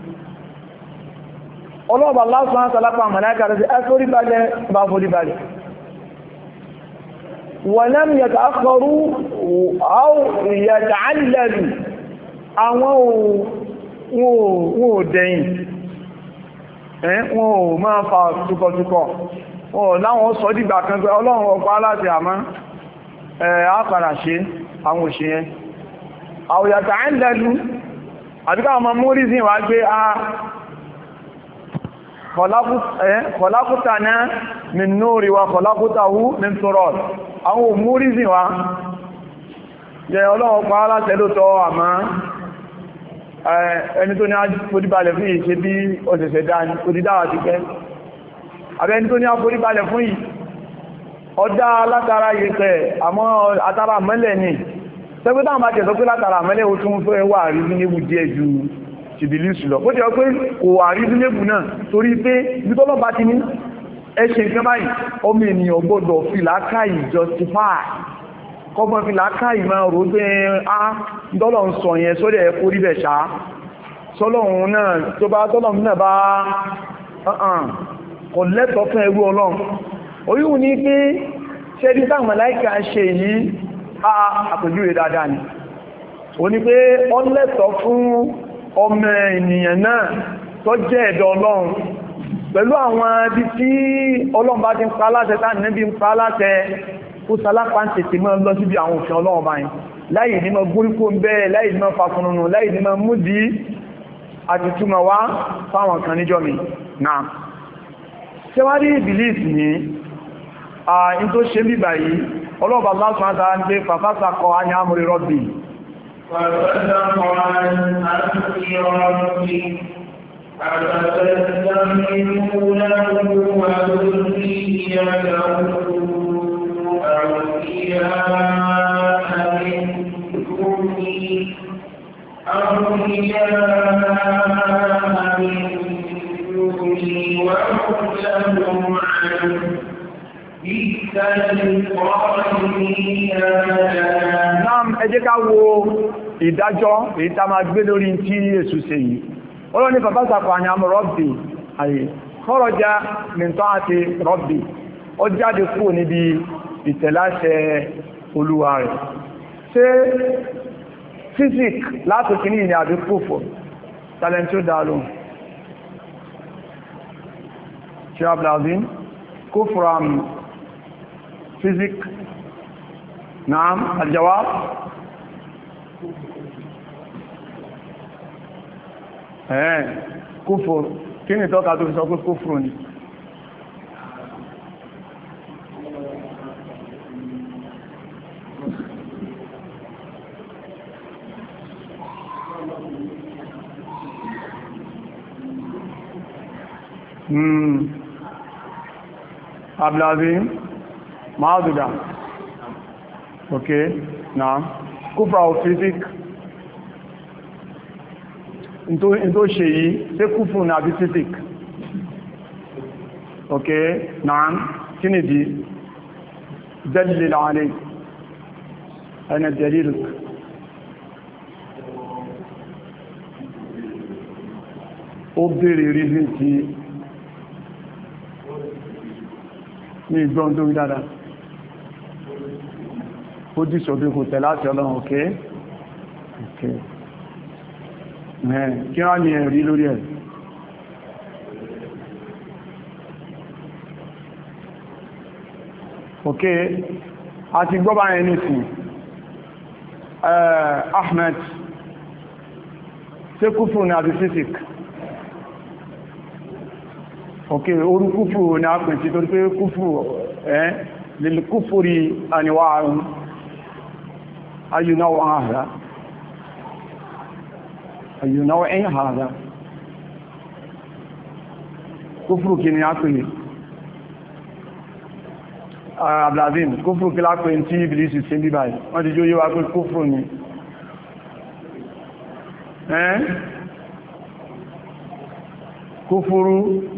Ọlọ́ọ̀bà lásán àtàlápàá màláíkà rẹ̀ ẹ forí balẹ̀ bá forí balẹ̀. ولم يتأخروا أو يتعللوا àwọn wọn ò dẹ̀yìn wọn ò máa fa túkọ̀túkọ̀ wọn láwọn sọ dìgbà kan pé Ọlọ́run ọ̀pá aláti àmá àpàrà ṣe àwọn òṣìyẹn أو يتعللوا àbíká ọmọ múrísìn wá gbé a kọlákútà náà min núrí wa kọlákútàwú min turab àwọn òmúrísìn wá jẹ Ọlọ́run pa alátẹ́lótọ́ àmá ẹni tó ní àforíbalẹ̀ fún yìí ṣe bí ọ̀sẹ̀sẹ̀ dáni òdídáwà ti pẹ́ àbẹ́ ẹni tó ní àforíbalẹ̀ fún yìí ọdá látara yẹ̀pẹ̀ àmọ́ àtàrà mẹ́lẹ̀ ni tẹ́gbẹ́ta àmà tẹ̀sọ́ pé látara mẹ́lẹ̀ ó tún fẹ́ wà rí ní ewu díẹ̀ ju tìbìlìsù lọ. Ó jẹ́ pé kò àrídúnlébù náà torí pé ibi tọ́lọ́ bá ti ní ẹṣẹ́ ìfẹ́ báyìí ọmọ ènìyàn gbọ́dọ̀ fi làákàyè justify kọmọ fi làákàyè máa rò pé á dọ́lọ̀ ń sọ yẹn sódẹ̀ ẹ̀kọ́ rí bẹ̀ ṣá sọ́lọ́run náà tó bá tọ́lọ̀run náà bá kò lẹ́tọ̀ọ́ fún ẹrú Ọlọ́run oyún ní pé ṣẹ́dí táwọn màláíkà ṣe yìí àpèjúwe dáadáa ni ó ní pé ó lẹ́tọ̀ọ́ fún ọmọ ènìyàn náà tó jẹ́ ẹ̀dọ̀ Ọlọ́run pẹ̀lú àwọn ibi tí Ọlọ́run bá ti ń pa láṣẹ tá níbi ń pa láṣẹ ó sálápá ń tètè mọ́ lọ síbi àwọn òfin Ọlọ́run báyìí láì ní mọ́ gúríkó ń bẹ́ẹ̀ láì ní mọ́ fakununu láì ní mọ́ múdí àti túnmọ̀ wá fáwọn kan níjọ́ mi náà ṣe wá rí ìbìlìsì ní ààrín tó ṣe bíbà yìí Ọlọ́run bá lásán àtàrà ń gbé fàfásakọ anyá múrí rọ́bì Naam, ẹ jẹ́ ká wo ìdájọ́ èyí tá máa gbé lórí tí Èṣù ṣe yìí. Ọlọ́run ní fàfásakọ̀ àyàmù rọ́bì àyè kọ́rọ̀já mìntán àti rọ́bì ó jáde kúrò níbi ìtẹ̀láṣẹ Olúwa rẹ̀. Ṣé físík láti kìí ní àbí púpọ̀ tàlẹ́ntí ó dálò ṣe àbìlàzín kó from físík náà aljawab ẹ̀ kúfò kí ni tọ́ka tó fi sọ pé kúfò ní Hmm. Abdulazim Maaduda. Okay. Now, kúfà of physics. Into ṣe yìí, ṣe kúfù ní àbí physics. Okay. Now, kí ni di? Dalil alayh. أين دليلك؟ ó bèèrè reason tí ní ìgbọ́n tó rí dáadáa ó dí ṣọ̀bí kò tẹ̀ láti ọlọ́run òkè òkè mẹ́rin kí wọ́n ní ẹ̀rí lórí ẹ̀ òkè àti gbọ́bá ẹni sí Ahmed ṣe kúfù ní àbí físík ok orú kúfù ní àpín tí torí pé kúfù ẹ́ lè kúfù rí àníwá àrùn ayyunáwó ààrá ayyunáwó ẹ̀yìn ààrá kúfù kí ni àpín Abdulazim kúfù kí lápín tí Ìbílísì sí bí báyìí wọ́n ti jó yíwá pé kúfù ni ẹ́ kúfùrú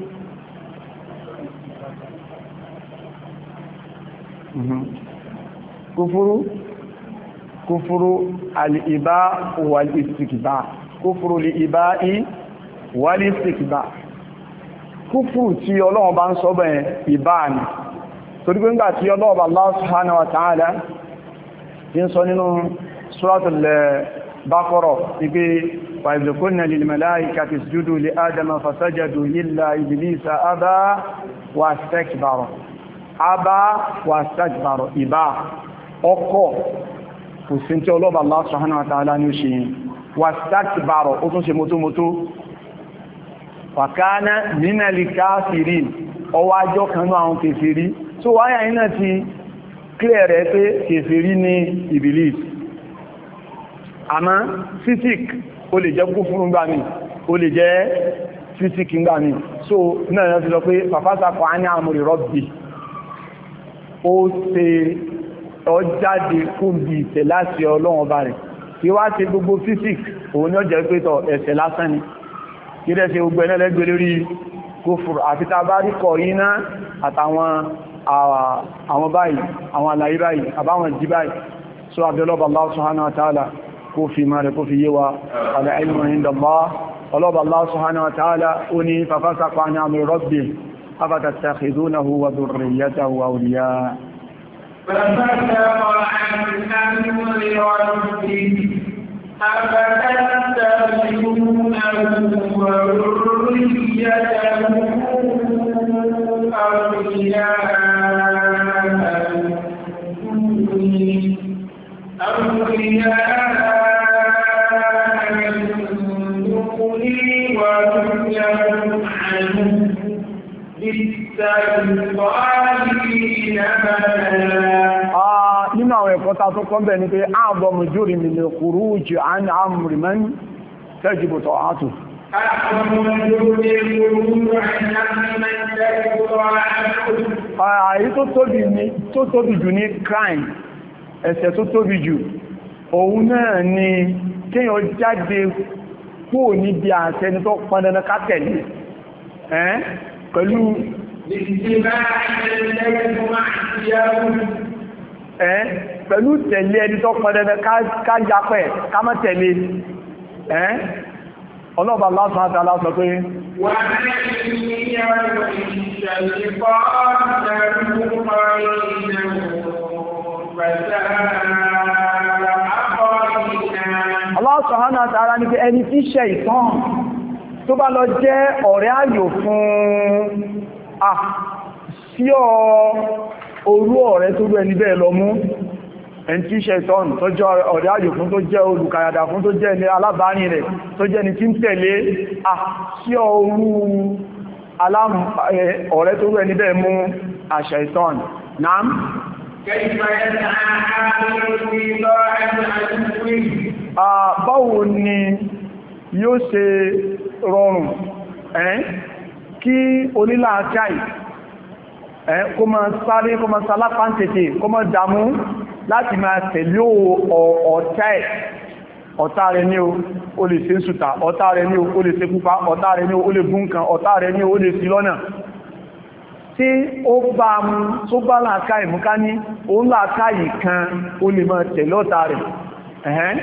kúfúrú kúfúrú al'ibá wal-istikba kúfúrú al'ibá wal-istikba kúfúrú tí Ọlọ́run bá ń sọ bẹ̀yẹn ìbá ni torí pé ńgbà tí Ọlọ́run Allah subhanahu wa ta'ala tí ń sọ nínú suratul Baqarah wípé wa idh qulna lil malaikati isjudu li Adama fasajadu illa iblisa aba wastakbara àbá wà sàjìbàrọ̀ ìbá ọkọ̀ kò sí tí ọlọ́bà Allah subhanahu wa ta'ala ní ó ṣe yìí wà sàjìbàrọ̀ ó tún ṣe mótómótó wa kana minal kafirin ọwọ́ ajọ́ kanú àwọn kèfèrí tó wáyà iná ti clear rẹ̀ pé kèfèrí ní Ìbílísì àmọ́ físík ó lè jẹ́ kúfúrú gbà mí ó lè jẹ́ físík gbà mí so náà ti lọ pé fàfásakọ̀ á ní àmúrí rọ́bì ó ṣe ọjáde fún bí ìtẹ̀ láti Ọlọ́run ọba rẹ̀ tí wá ṣe gbogbo physics òun ní ọjọ́ ìpẹ́tọ̀ ẹ̀ṣẹ̀ lásán ni kí rẹ̀ ṣe gbogbo ẹ̀nẹ́lẹ́gbẹ̀ lórí kófùrù àti tàbárí kọ̀ iná àtàwọn àwọn báyìí àwọn àlàyé báyìí àbáwọn jí báyìí so abdullọ́bà Allah subhanahu wa ta'ala kó fi máa rẹ̀ kó fi yé wa al-ilmu inda Allah ọlọ́bà Allah subhanahu wa ta'ala ó ní fafasaqa an amri rabbih أفتتخذونه وذريته أولياء ففتق عن أمر ربه أفتتخذونه وذريته أولياء أولياء من دوني وهم عنه nínú àwọn ẹ̀kọ́ ta tó kọ́ bẹ̀ ní pé ààbọ̀ mùjúrí mi lè kúrú jù á ní àmùrì mẹ́rin tẹ́jìbò tọ́ àtò ààyí tó tóbi jù ní crime ẹ̀ṣẹ̀ tó tóbi jù òun náà ni kíyàn jáde kúrò níbi àṣẹni tó pọ̀dánà ká tẹ̀lé ẹ́n pẹ̀lú ẹ́n pẹ̀lú tẹ̀lé ẹni tó pọ̀dánà ká jápẹ̀ ká má tẹ̀lé ẹ́n ọlọ́ọ̀bà lásán àti aláṣọ pé wà Allah subhanahu wa ta'ala ní pé ẹni tí ṣe ìtàn tó bá lọ jẹ́ ọ̀rẹ́ ayò fún à sí ọ orú ọ̀rẹ́ tó rú ẹni bẹ́ẹ̀ lọ mú ẹni tí ṣe ìtàn tó jẹ́ ọ̀rẹ́ ayò fún tó jẹ́ olùkàyàdà fún tó jẹ́ ẹni alábárin rẹ̀ tó jẹ́ ẹni tí ń tẹ̀lé à sí ọ orú ọ̀rẹ́ tó rú ẹni bẹ́ẹ̀ mú àṣẹ ìtàn náà báwo ni yóò ṣe rọrùn ẹ́n kí onílàákàí ẹ́n kó máa sáré kó máa sálápá ń tètè kó máa dàmú láti máa tẹ̀lé ọ̀tá ẹ̀ ọ̀tá rẹ̀ ní o lè ṣe sùtà ọ̀tá rẹ̀ ní o lè ṣe púpá ọ̀tá rẹ̀ ní o lè gún kan ọ̀tá rẹ̀ ní o lè sí lọ́nà tí ó bá mú tó bá láàká ìmúká ní òun láàká yìí kan ó lè máa tẹ̀lé ọ̀tá rẹ̀ ẹ̀hẹ́n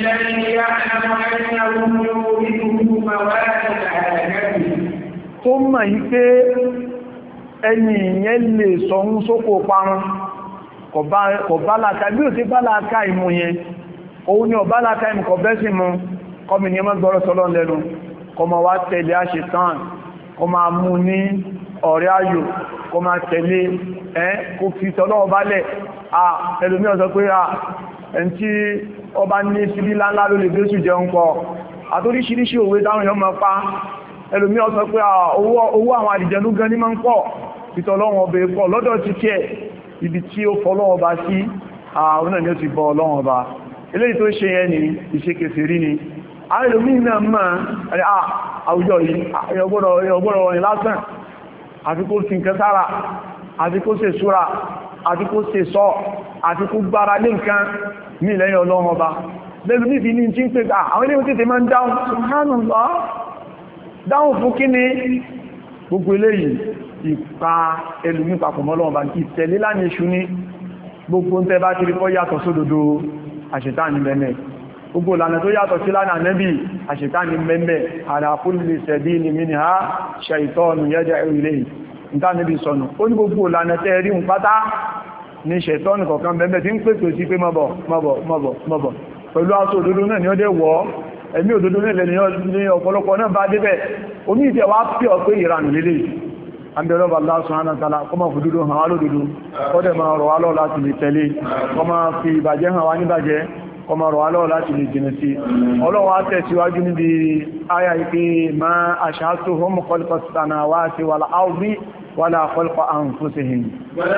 tó mọ̀ yí pé ẹni ìyẹn lè sọ ń sókò parun kò bá láàká bí ò sí bá láàká ìmú yẹn òun ni ọ̀bá láàká ìmú kọ̀ bẹ́sì mú kọmì ní ẹmọ́ gbọ́rọ̀ sọ́lọ́ lẹ́nu kọmọ wá tẹ̀lé àṣetán kọ máa mú ní ọ̀rẹ́ ayò kọ máa tẹ̀lé ẹ́ kó fi tọ́lọ́wọ́ bálẹ̀ à ẹlòmí ọ̀sọ̀ pé à ẹn tí ọba ní síbí láńlá ló lè gbésù jẹun pọ̀ àtóríṣiríṣi òwe táwọn èèyàn máa pa ẹlòmí ọ̀sọ̀ pé owó àwọn àdìjẹnú gan ní máa ń pọ̀ ìtọ́lọ́wọ́ ọbẹ̀ pọ̀ lọ́dọ̀ ti kẹ́ ibi tí ó fọlọ́wọ́ bá sí àwọn náà ni ó ti bọ́ ọlọ́wọ́ bá eléyìí tó ṣe yẹn ni ìṣekèfèrí ni àwọn ìlú mìíràn máa àwùjọ yìí ọgbọ́rọ̀ ọ̀rìn lásán àti kó fi nǹkan sára àti kó ṣe ṣúra àti kó ṣe sọ àti kó gbára lé nǹkan ní ìlẹ́yìn ọlọ́run ọba lẹ́lú níbi ní tí ń pè gbà àwọn ilé tètè máa ń dáhùn subhanallah dáhùn fún kí ni gbogbo eléyìí ìpa ẹlùmí papọ̀ mọ́lọ́run ọba ìtẹ̀lé láni iṣu ní gbogbo ń tẹ́ bá ti rí fọ́ yàtọ̀ sódodo àṣetáni mẹ́mẹ́ gbogbo ìlànà tó yàtọ̀ sí lánàá nẹ́bí àṣetáni mẹ́mẹ́ ala kulli sabili minha shaytanu yad'u ilayhi níta níbi sọnù ó ní gbogbo ìlànà tẹ́ rí ń pátá ní ṣẹ̀tọ́nù kọ̀kan bẹ́ẹ̀ tí ń pètò sí pé mọ́bọ̀ mọ́bọ̀ mọ́bọ̀ mọ́bọ̀ pẹ̀lú aṣọ òdodo náà ni ó dé wọ́ ẹ̀mí òdodo náà lẹ́ni ọ̀pọ̀lọpọ̀ náà bá débẹ̀ omi ìtẹ̀ wá pí ọ pé ìranù lélẹ̀ àbẹ̀rọ̀bà Allah subhanahu wa ta'ala kó máa fòdodo hàn wá lódodo kó dẹ̀ máa rọ̀ wá lọ́wọ́ láti lè tẹ̀lé kó máa fi ìbàjẹ́ hàn wá níbàjẹ́ kó máa rọ̀ wá lọ́wọ́ láti lè jìnà sí Ọlọ́run á tẹ̀síwájú níbi áyà ìpé ma ashhadtuhum khalqa as-samawati wal ardi wala khalqa anfusihim ولا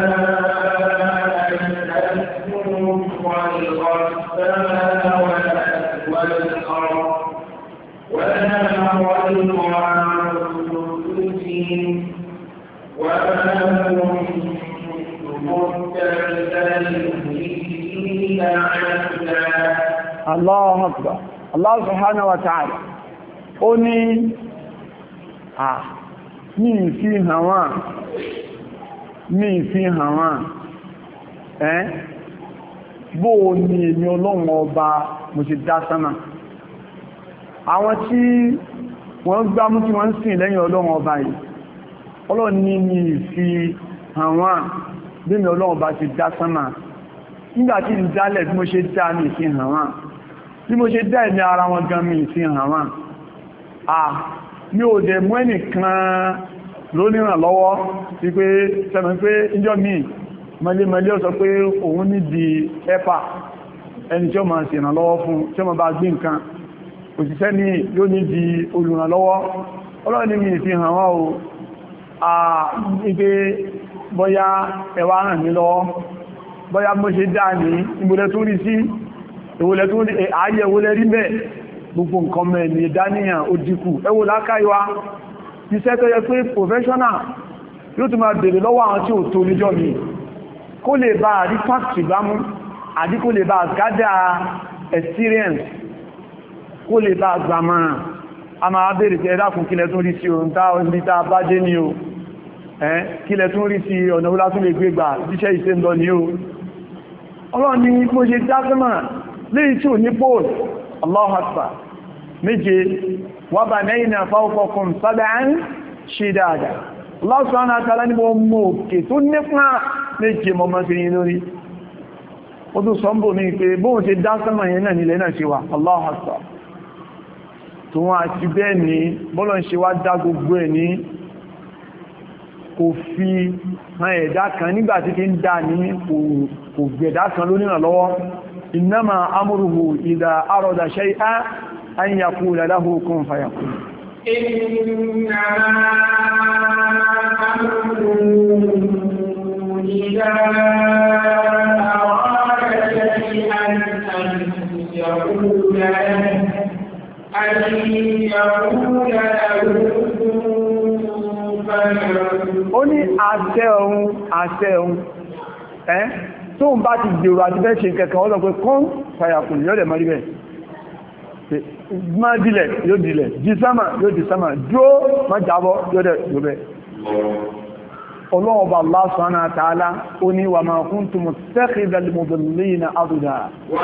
أشهدهم خلق السماوات والأرض ولا خلق أنفسهم وما كنت متخذ المضلين عبدا. الله أكبر. Allah subhanahu wa ta'ala ó ní à ní ìfihàn wọn ní ìfihàn wọn ẹ́ bóò ní èmi ọlọ́run ọba mo ti dá sánmà àwọn tí wọ́n gbámú tí wọ́n ń sìn lẹ́yìn ọlọ́run ọba yìí ọlọ́run ní ní ìfihàn wọn bí mi ọlọ́run ọba ti dá sánmà nígbàtí ìdálẹ̀ bí mo ṣe dá ní ìfihàn wọn bí mo ṣe dá ẹ̀mí ara wọn gan mi ìfihàn wọn à ní ò dẹ̀ mú ẹnìkan lónìràn lọ́wọ́ tí pé sẹ́mọ̀ pé ìjọ mi mẹ́lẹ́mẹ́lẹ́ ó sọ pé òun ní di ẹ́pà ẹni tí ó máa ṣe ìrànlọ́wọ́ fún tí ó máa bá gbé nǹkan òṣìṣẹ́ ní yóò ní di olùrànlọ́wọ́ ọlọ́run ní mi ìfihàn wọn o à ìpé bọ́yá ẹwà ràn mí lọ́wọ́ bọ́yá mo ṣe dá ní ìbòlẹ̀ tó rí sí ìwòlẹ̀ tó rí ààyè ìwòlẹ̀ rí bẹ́ẹ̀ gbogbo nǹkan mẹ́rin ìdáníyàn ó dínkù ẹwò lákáíwá iṣẹ́ tó yẹ pé professional yóò tún máa bèèrè lọ́wọ́ àwọn tí ó tó níjọ́ mi kó lè bá rí fact ìbámú àdí kó lè bá gádà experience kó lè bá gbàmà a máa bèèrè tí ẹ̀dá fún kílẹ̀ tún rí sí ohun tá orí tá bá dé ní o kílẹ̀ tún rí sí ọ̀nà wúlá tún lè gbégbà jíṣẹ́ ìṣẹ́ lọ ní o ọlọ́ni mo ṣe dásímà léyìí tí ò ní pòl Allahu Akbar méje wa banayna fawqakum sab'an shidada Allah subhanahu wa ta'ala ní mo mọ́ òkè tó nípa méje mọ́ mọ́ sí lórí ó tún sọ́mbò ní pé bóhun ṣe dásímà yẹn náà nílẹ̀ náà ṣe wà Allahu Akbar tó wọ́n àti bẹ́ẹ̀ ní bọ́lọ̀ ṣe wá dá gbogbo ẹ̀ ní kò fi hàn ẹ̀dá kan nígbàtí tí ń dá ní kò gbẹ̀dá kan ló nínà lọ́wọ́ innama amruhu idha arada shay'an an yaqula lahu kun fayakun innama amruhu idha arada shay'an an yaqula an yaqula lahu ó ní àṣẹ ohun àṣẹ ohun ẹ́ tó ń bá ti gbèrò àti bẹ́ẹ̀ ṣe kẹkàn ọlọ́ pé kún fàyàkùn yóò dẹ̀ mọ́rí bẹ́ẹ̀ má dílẹ̀ yóò dílẹ̀ jí sámà yóò jí sámà dúó má jábọ́ yóò dẹ̀ yóò bẹ́ Ọlọ́run Ọba Allah subhanahu wa ta'ala ó ní wa ma kuntu muttakhidhal mudillina aduda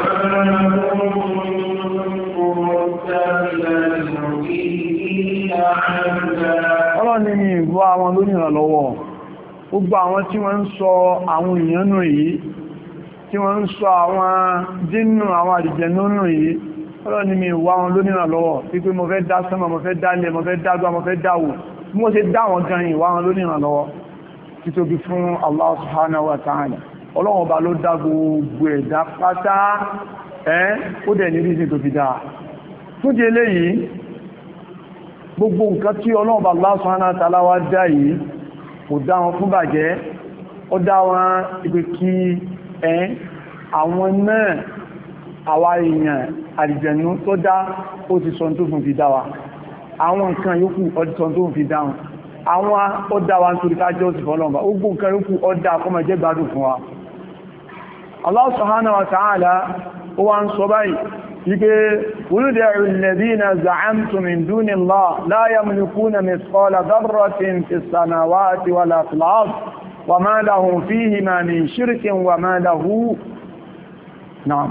Ọlọ́run ní mi ìgbọ́ àwọn lónìrànlọ́wọ́ gbogbo àwọn tí wọ́n ń sọ àwọn èèyàn nù yìí tí wọ́n ń sọ àwọn jínú àwọn àdìjẹ̀nú nù yìí Ọlọ́run ní mi ìwà wọn lónìrànlọ́wọ́ wípé mo fẹ́ dá sánmà mo fẹ́ dá ilẹ̀ mo fẹ́ dá gbá mo fẹ́ dáwò mo ṣe dá wọn gan ìwà wọn lónìrànlọ́wọ́ títóbi fún Allah subhanahu wa ta'ala Ọlọ́run Ọba ló dá gbogbo ẹ̀dá pátá ẹ́ ó dẹ̀ ní rízìn tó fi dáa fún di eléyìí gbogbo nǹkan tí Ọlọ́run Ọba Allah subhanahu wa ta'ala wá dá yìí kò dá wọn fún bàjẹ́ ó dá wọn ibi kí ẹ́ àwọn náà àwa èèyàn àlìjẹ̀nú tó dá ó ti sọ tó fún fi dá wa àwọn nǹkan yòókù ó ti sọ tó fún fi dá wọn àwọn ó dá wa nítorí ká jẹ́ òsì fọ́lọ́mbà ó gbọ́ nǹkan yòókù ó dá kó máa jẹ́ gbádùn fún wa Allah subhanahu wa ta'ala ó wá ń sọ báyìí wípé ud'u alladhina za'amtum min duni Allah la yamlikuna mithqala dharratin fis samawati wala fil ard wa ma lahum fihima min shirkin wa ma lahu na'am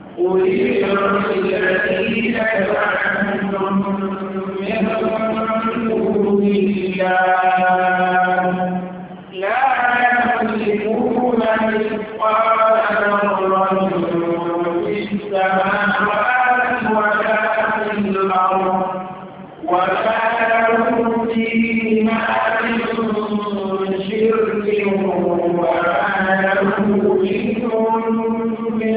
الذين زعمتم من دون الله لا يملكون مثقال ذرة في السماوات ولا في الأرض ولا لهم فيهما من شرك وما له منهم من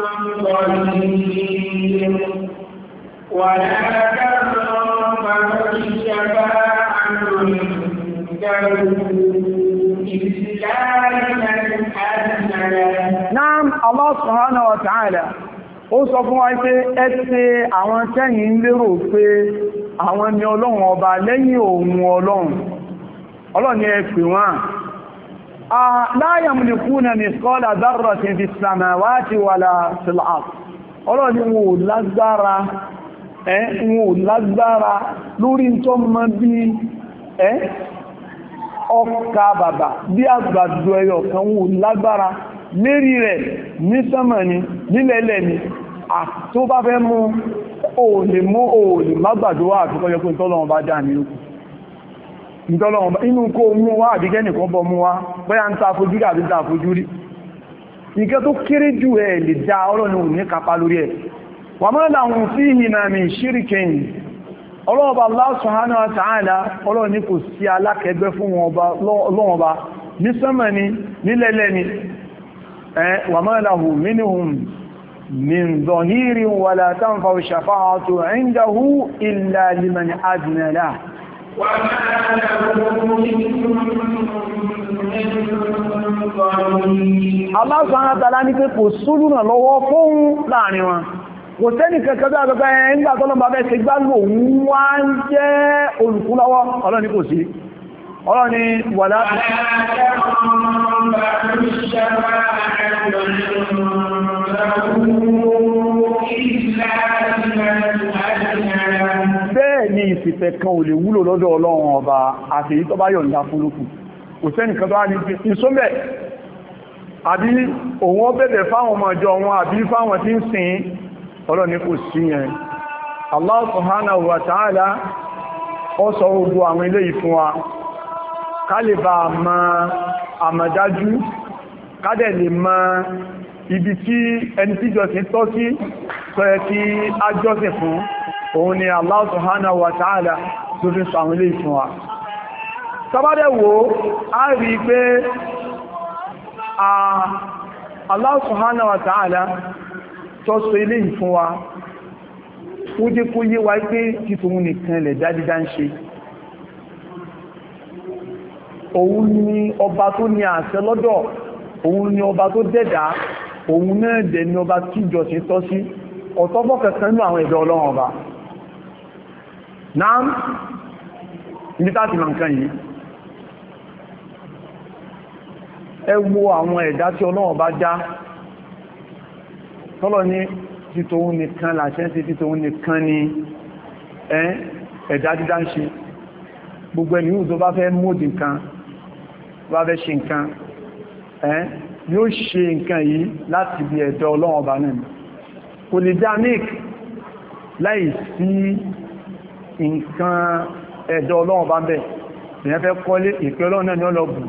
ظهير ولا تنفع الشفاعة عنده إلا لمن أذن له. نعم الله سبحانه وتعالى ó sọ fún wa pé ẹ ṣe àwọn tẹ́yìn lérò pé àwọn ni Ọlọ́run ọba lẹ́yìn òun Ọlọ́run Ọlọ́run ni ẹ pè wọ́n la yamlikuna mithqala dharratin fis samawati wala fil ard Ọlọ́run ni wọn ò lágbára ẹ́ wọn ò lágbára lórí tó mọ́ bí ẹ́ ọkà bàbà bí àgbàdo ẹyọ kan wọn ò lágbára lérí rẹ̀ ní sánmà ni nílẹ̀lẹ̀ ni tó bá fẹ́ mú o lè mú o lè mágbàdo wà àtúkọ́ yẹ kó ìtọ́lọ́wọ́n bá dá ní òkú inú kó mú wá àdígẹ́ nìkan bọ́ mú wá bóyá ń ta fojúrí àbí ta fojúrí nǹkan tó kéré jù ẹ̀ lè dá Ọlọ́run ní kápá lórí ẹ̀ wà mọ́ láwọn fíhìmà min shirkin Ọlọ́run Allah subhanahu wa ta'ala Ọlọ́run ní kò sí alákẹgbẹ́ fún Ọlọ́run Ọba ní sánmà ni nílẹ̀lẹ̀ ni wà mọ́ láhù minhum min dhahirin wala tanfa'u shafa'atu 'indahu illa liman adhina lahu Allah subhanahu wa ta'ala ní pé kò sólúràn lọ́wọ́ fún láàrin wọn kò sẹ́nì kẹ́kẹ́ bí àgbẹ́gbẹ́ ẹ̀yìngbà tọ́lọ́mbà bẹ́ẹ̀ ṣe gbá lò wá ń jẹ́ olùkúlọ́wọ́ Ọlọ́run ní kò sí Ọlọ́run ní wàlá bẹ́ẹ̀ ni ìfìfẹ́ kan ò lè wúlò lọ́dọ̀ Ọlọ́run ọba àti èyí tó bá yọ̀ǹda fún lókù kò sẹ́nì kan tó wá ní ìsọ́mẹ̀ àbí òun ó bẹ̀bẹ̀ fáwọn ọmọ ọjọ́ wọn àbí fáwọn tí ń sìn Ọlọ́run ní kò sí yẹn Allah subhanahu wa ta'ala ó sọ gbogbo àwọn eléyìí fún wa ká lè bá ma àmàdájú ká dẹ̀ lè ma ibi tí ẹni tí jọ́sìn tọ́ sí sọ ẹ kí á jọ́sìn fún òun ni Allah subhanahu wa ta'ala tó fi sọ àwọn eléyìí fún wa sábádẹ̀ wo a rí pé Allah subhanahu wa ta'ala tó sọ eléyìí fún wa ó jẹ́ kó yé wa pé títòun nìkan lẹ̀ dádídá ń ṣe òun ni ọba tó ní àṣẹ lọ́dọ̀ òun ni ọba tó dẹ̀dá òun náà dẹ̀ ni ọba tí ìjọsìn tọ́ sí ọ̀tọ́fọ́kẹ̀kẹ́ nínú àwọn ẹ̀dọ́ Ọlọ́run ọba náà ibi táti mọ̀ nǹkan yìí ẹ wo àwọn ẹ̀dá tí Ọlọ́run ọba dá tọ́lọ ní títòun nìkan làṣẹ sí títòun nìkan ni ẹ̀dá dídá ń ṣe gbogbo ẹni tó bá fẹ́ mọ́dì nǹkan bá fẹ́ ṣe nǹkan ẹ́ yóò ṣe nǹkan yìí láti bí ẹ̀dọ̀ Ọlọ́run ọba náà kò lè dá make láì sí nǹkan ẹ̀dọ̀ Ọlọ́run ọba bẹ̀ èyàn fẹ́ kọ́lé ìpẹ́ Ọlọ́run náà ni ó lọ bù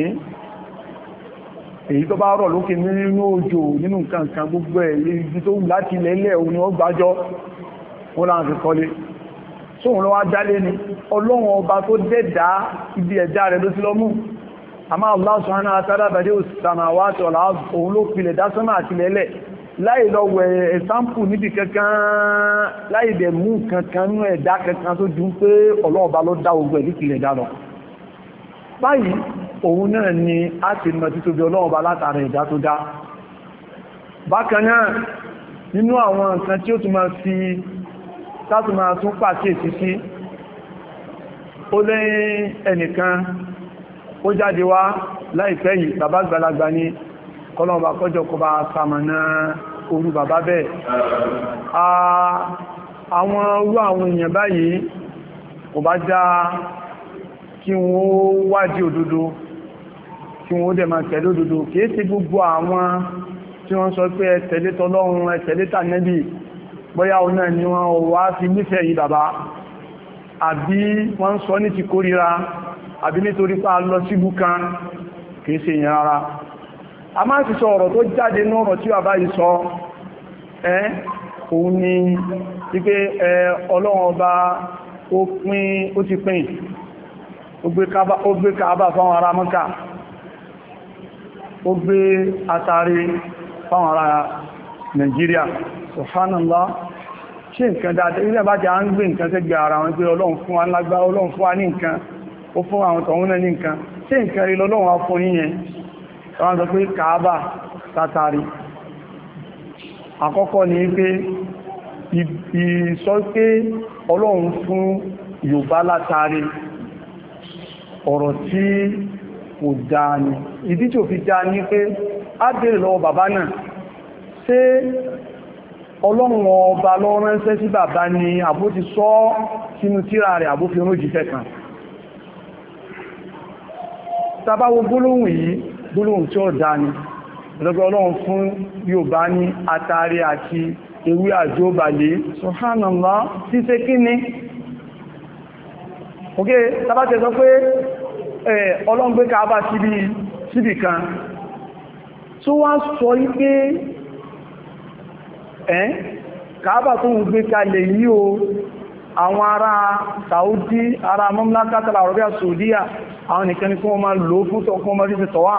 èyí tó bá rọ̀ lókè nínú òjò nínú nǹkan kan gbogbo ẹ̀ ibi tó wù láti lẹ́lẹ̀ òun ni ó gbájọ́ wọ́n láwọn fi kọ́lé sóhun lọ́wọ́ dálé ni Ọlọ́run ọba tó dẹ́dà ibi ẹ̀dá rẹ̀ ló sí lọ́mú àmá Allah subhanahu wa ta'ala badi'us samawati wal ard òun ló pilẹ̀ dásánmà àti lẹ́lẹ̀ láì lọ wẹ̀ ẹ̀sáǹpù níbi kankan láì dẹ̀ mú kankan nú ẹ̀dá kankan tó dùn pé Ọlọ́run ọba ló dá ogun ẹ̀dí pilẹ̀ dá lọ báyìí òun náà ni a ti mọ̀ títóbi Ọlọ́run ọba látara ẹ̀dá tó dá bákan náà nínú àwọn nǹkan tí ó tún máa fi tátù máa tún pàkíyèsí sí ó lẹ́yìn ẹnìkan ó jáde wá láìpẹ́ yìí bàbá àgbàlagbà ní kọlọ̀ọ̀bà kọjọ kọba sàmànà orú bàbá bẹ́ẹ̀ àwọn orú àwọn èèyàn báyìí kò bá já kí wọ́n wádìí òdodo kí wọ́n dẹ̀ máa tẹ̀lé òdodo kìí sí gbogbo àwọn tí wọ́n sọ pé ẹ tẹ̀lé tọlọ́run ẹ tẹ̀lé tànẹ́bì bóyá òun náà ni wọ́n wá fi nífẹ̀ẹ́ yìí bàbá àbí wọ́n sọ ní ti kórìíra àbí nítorí pé a lọ síbú kan kìí ṣe ìyẹn ara a máa ti sọ ọ̀rọ̀ tó jáde ní ọ̀rọ̀ tí bàbá yìí sọ ẹ́ òun ni wípé ẹ Ọlọ́run ọba ó pín ó ti pín ó gbé Káàbà fáwọn ará Mọ́kà ó gbé Atari fáwọn ará Nàìjíríà subhanallah ṣe nǹkan dáadáa ilẹ̀ bá jẹ́ à ń gbé nǹkan tẹ́gbẹ̀ ara wọn pé Ọlọ́run fún wa lágbá Ọlọ́run fún wa ní nǹkan ó fún àwọn tọ̀hún náà ní nǹkan ṣe nǹkan rí lọ́lọ́run wá fún yíyẹn wọ́n sọ pé Káàbà tátàrí àkọ́kọ́ ni pé ìsọ pé Ọlọ́run fún Yorùbá látàrí ọ̀rọ̀ tí kò dáa ni ìdí tí ò fi dáa ní pé á bèèrè lọ́wọ́ bàbá náà ṣé Ọlọ́run ọba ló ránṣẹ́ sí bàbá ni àbó ti sọ sínú tírà rẹ̀ àbó fi rún jíṣẹ́ kan tàbáwo gbólóhùn yìí gbólóhùn tí ó dá ní ọ̀dọ́gbẹ́ Ọlọ́run fún Yorùbá ní Atari àti ewé àjóbalé subhanallah tí ṣe kí ni ok tàbátẹ̀ sọ pé Ọlọ́run gbé Káàbà síbì kan tó wá sọ wípé ẹ́ Káàbà tó ń gbé kalẹ̀ yìí o àwọn ará Saudi ará Mamlakatul Arabia Saudiya àwọn nìkan ní kí wọ́n máa lò fún tọ́ fún ọmọdé tọ́wà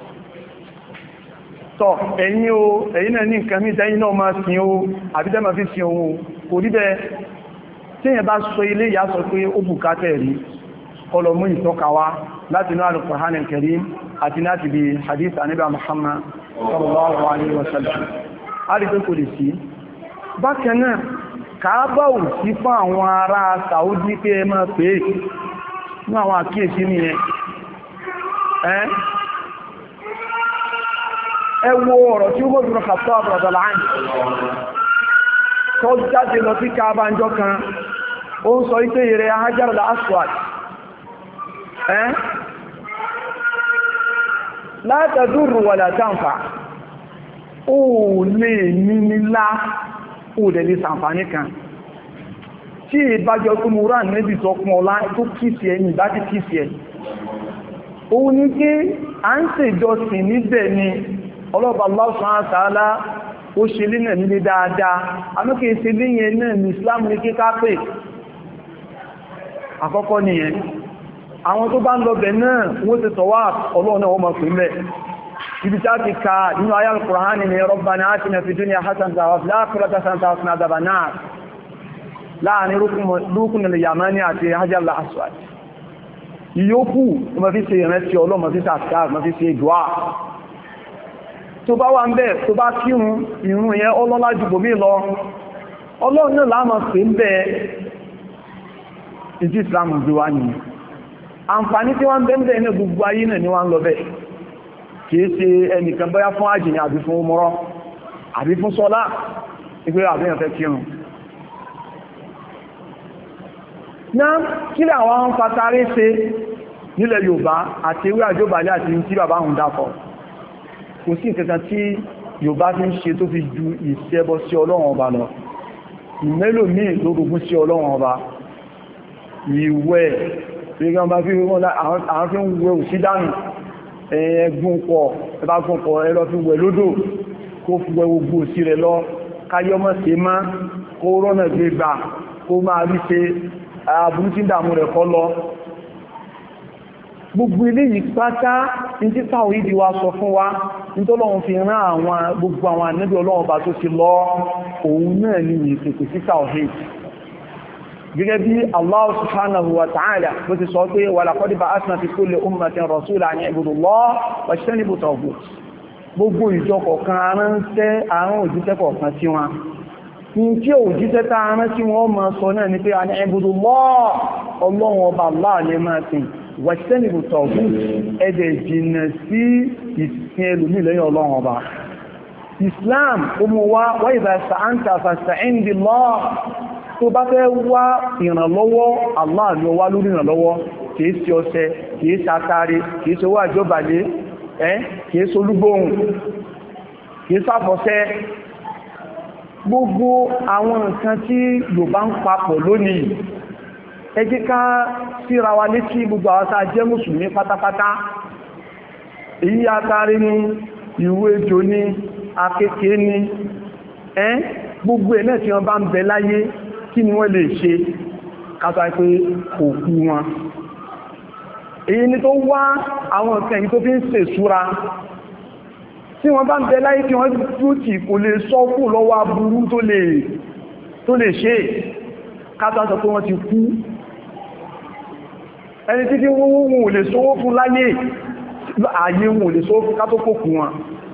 tọ́ ẹ̀yin o ẹ̀yin náà ní nǹkan mí tẹ́yìn náà máa sin o àbídẹ́ máa fi sin ohun kò rí bẹ́ẹ̀ tí èyàn bá sọ ilé ìyá sọ pé ó bùkátẹ̀ rí ọlọ́mú ìtọ́kawa láti inú Al-Qur'an Al-Karim àti láti bí hadith Ànábì Muhammad sallallahu alaihi wasallam a rí pé kò lè sí bákan náà Káàbà ò sí fún àwọn ará Saudi pé ẹ máa pè é ní àwọn àkíyèsí ní ẹ ẹ wo ọ̀rọ̀ tí ó mọ́ jùlọ kàtọ́ àbúrọ̀dọ̀ láàrín tó jáde lọ sí Káàbà ń jọ kan ó ń sọ ipé ìrẹ Hajar al-Aswad ẹ́ la tadurru wa la tanfa ó lè ní nílá ó lè lè sàǹfàní kan tí ìbájọ́ tó mú rán níbi tó kún ọlá tó kìsì ẹni bá ti kìsì ẹ̀ òun ní kí a ń ṣe ìjọsìn níbẹ̀ ni ọlọ́pàá Allah subhanahu wa ta'ala ó ṣe lé náà nílé dáadáa amókè ṣe lé yẹn náà ní Islam ní kíká pè àkọ́kọ́ nìyẹn àwọn tó bá ń lọ bẹ̀ náà wọ́n ti tọ̀wá Ọlọ́run náà wọ́n mọ̀ pín mẹ́ ibi tá ti ka nínú ayá al-Qur'ani ni Rabbana atina fid dunya hasanatan wa fil akhirati hasanatan wa qina adhaban nar láàrin rúkún ilẹ̀ Yamani àti Hajar al-Aswad ìyókù tó ma fi ṣe ìrẹsì Ọlọ́run ma fi ṣe àṣíkà ma fi ṣe dùá tó bá wà ń bẹ́ tó bá kírun ìrun yẹn ọlọ́lá jù bòmí lọ Ọlọ́run náà láàmà pè ń bẹ́ ìdí Islam gbé wá nìyí àǹfààní tí wọ́n bẹ́ẹ̀ ní gbogbo ayé náà ni wọ́n lọ bẹ́ kìí ṣe ẹnìkan bóyá fún àjìní àbí fún umrah àbí fún sọ́lá ìgbé àbíyàn fẹ́ kírun náà kí lè àwọn fatare ṣe nílẹ̀ Yorùbá àti ewé àjọ́bàlẹ̀ àti tí bàbá hùn dákọ̀. Kò sí nǹkan tí Yorùbá fi ń ṣe tó fi ju ìṣẹ́bọ sí Ọlọ́run ọba lọ. Ìmélò míì ló rogún sí Ọlọ́run ọba. Ìwẹ̀ rígan bá fi wọ́n àwọn fi ń wẹ òsí dánù ẹgbùn pọ̀ ẹbá gùn pọ̀ ẹlọ fi wẹ̀ lódò kó fi wẹ gbogbo òsí rẹ̀ lọ káyọmọ́ sí má kó rọ́nà gbé gbà kó máa rí ṣe àbúrú tí ń dàmú rẹ̀ kọ́ lọ. Gbogbo ilé yìí pátá ní tí táwọn ìdí wa sọ fún wa nítọ́lọ́run fi rán àwọn gbogbo àwọn ànábì Ọlọ́run bá tó ti lọ òun náà ní ìpèsè sí tawhid. Gẹ́gẹ́ bí Allah subhanahu wa ta'ala bó ti sọ pé wa laqad ba'athna fi kulli ummatin rasulan an i'budu Allaha wajtanibu at-taghut. Gbogbo ìjọ kọ̀ọ̀kan aránṣẹ́ àrùn òjíṣẹ́ kọ̀ọ̀kan sí wọn. Ní tí òjíṣẹ́ tá arán sí wọn máa sọ náà ni pé an i'budu Allaha Ọlọ́run ọba Allah ní máa sìn wajtanibu at-taghut ẹ̀dẹ̀ jìnnà sí ìsìn ẹlòmí lẹ́yìn Ọlọ́run ọba. Islam ó mú wá wa idha sta'anta fasta'in billah. Tó bá fẹ́ wá ìrànlọ́wọ́ Allah ni ó wá lórí ìrànlọ́wọ́ kìí sí ọṣẹ kìí sátáré kìí sí owó àjọ́bàlé ẹ́ kìí sí olúgbóhùn kìí sáfọ́sẹ́. Gbogbo àwọn nǹkan tí Yorùbá ń papọ̀ lónìí ẹ jẹ́ ká síra wa létí gbogbo àwọn tá jẹ́ mùsùlùmí pátápátá. Èyí atare ní ìwé ejò ní akéèké ní ẹ́ gbogbo ẹ̀ náà tí wọ́n bá ń bẹ láyé kí ni wọ́n lè ṣe kátà pé kò kú wọn. Èyí ni tó wá àwọn nǹkan yìí tó fi ń ṣe ṣúra tí wọ́n bá ń bẹ láyé kí wọ́n dúkì kò lè sọ́kù lọ́wọ́ aburú tó lè ṣe kátà sọ pé wọ́n ti kú. Ẹni tí kí wọ́n wọ́n lè sówó fún láyé ààyè wọn lè sówó fún kátó kò kú wọn.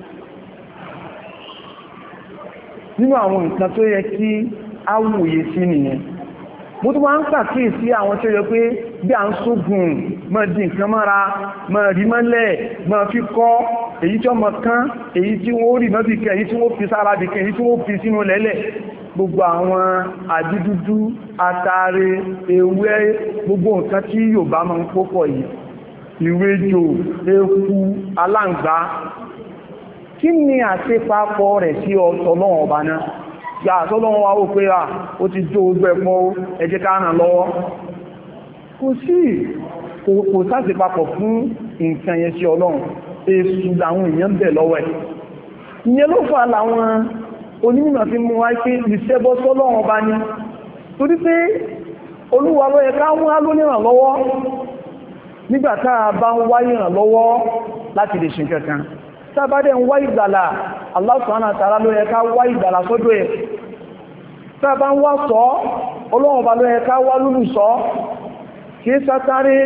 Nínú àwọn nǹkan tó yẹ kí awòye sí nìyẹn. Mo tó máa ń pàkíyèsí àwọn tí ó yẹ pé bí a ń sógun mọ́ di nǹkan mọ́ra mọ́ rí mọ́lẹ̀ mọ́ fi kọ́ èyí tí ó mọ̀ kán èyí tí wọ́n rí mọ́bí kẹ èyí tí wọ́n fi sára bí kẹ èyí tí wọ́n fi sínú lẹ́lẹ̀. Gbogbo àwọn àdídúdú àtàrẹ ewé gbogbo nǹkan tí Yorùbá máa ń pòpọ̀ yìí ìwéjò eku aláǹgbá kí ni àṣepapọ̀ rẹ̀ sí Ọlọ́run ọba náà yà àtọ́lọ́wọ́ wa ó pé à ó ti jó ogbẹ́ pọ́ ẹ jẹ́ ká ràn lọ́wọ́. Kò sí kò sáàsì papọ̀ fún nǹkan yẹn sí Ọlọ́run èsù làwọn èèyàn bẹ̀ lọ́wọ́ ẹ̀. Ìyẹn ló fà láwọn onímọ̀ fi mú wá pé ìṣẹ́bọ́ sọ́lọ́run ọba ní torí pé Olúwa ló yẹ ká mú á lónìràn lọ́wọ́ nígbà tá a bá ń wáyé ràn lọ́wọ́ láti lè ṣe kankan. Tábádẹ́ ń wá ìgbàlà, Allah subhanahu wa ta'ala ló yẹ ká wá ìgbàlà sọ́dọ̀ ẹ̀. Tábá ń wá sọ, Ọlọ́run ọba ló yẹ ká wá lúlù sọ, kí é sátáré,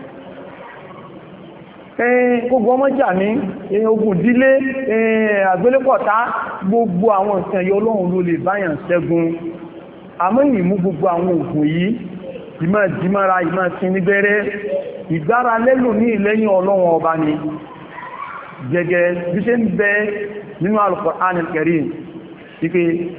ẹ̀yìn gbogbo ọmọ jà ní, ẹ̀yìn ogun dílé, ẹ̀yìn àgbélépọ̀tá, gbogbo àwọn nǹkan yọ Ọlọ́run ló lè báyàn ṣẹ́gun. Àmọ́ ìmú gbogbo àwọn ògùn yìí, ìmọ̀ ìdímọ́ra, ìmọ̀ sí nígbẹ́rẹ́, ìgbára lẹ́lò ní ìlẹ́yìn Ọlọ́run ọba ni. Gẹ́gẹ́ bí ṣe ń bẹ nínú Al-Qur'an al-Karim wípé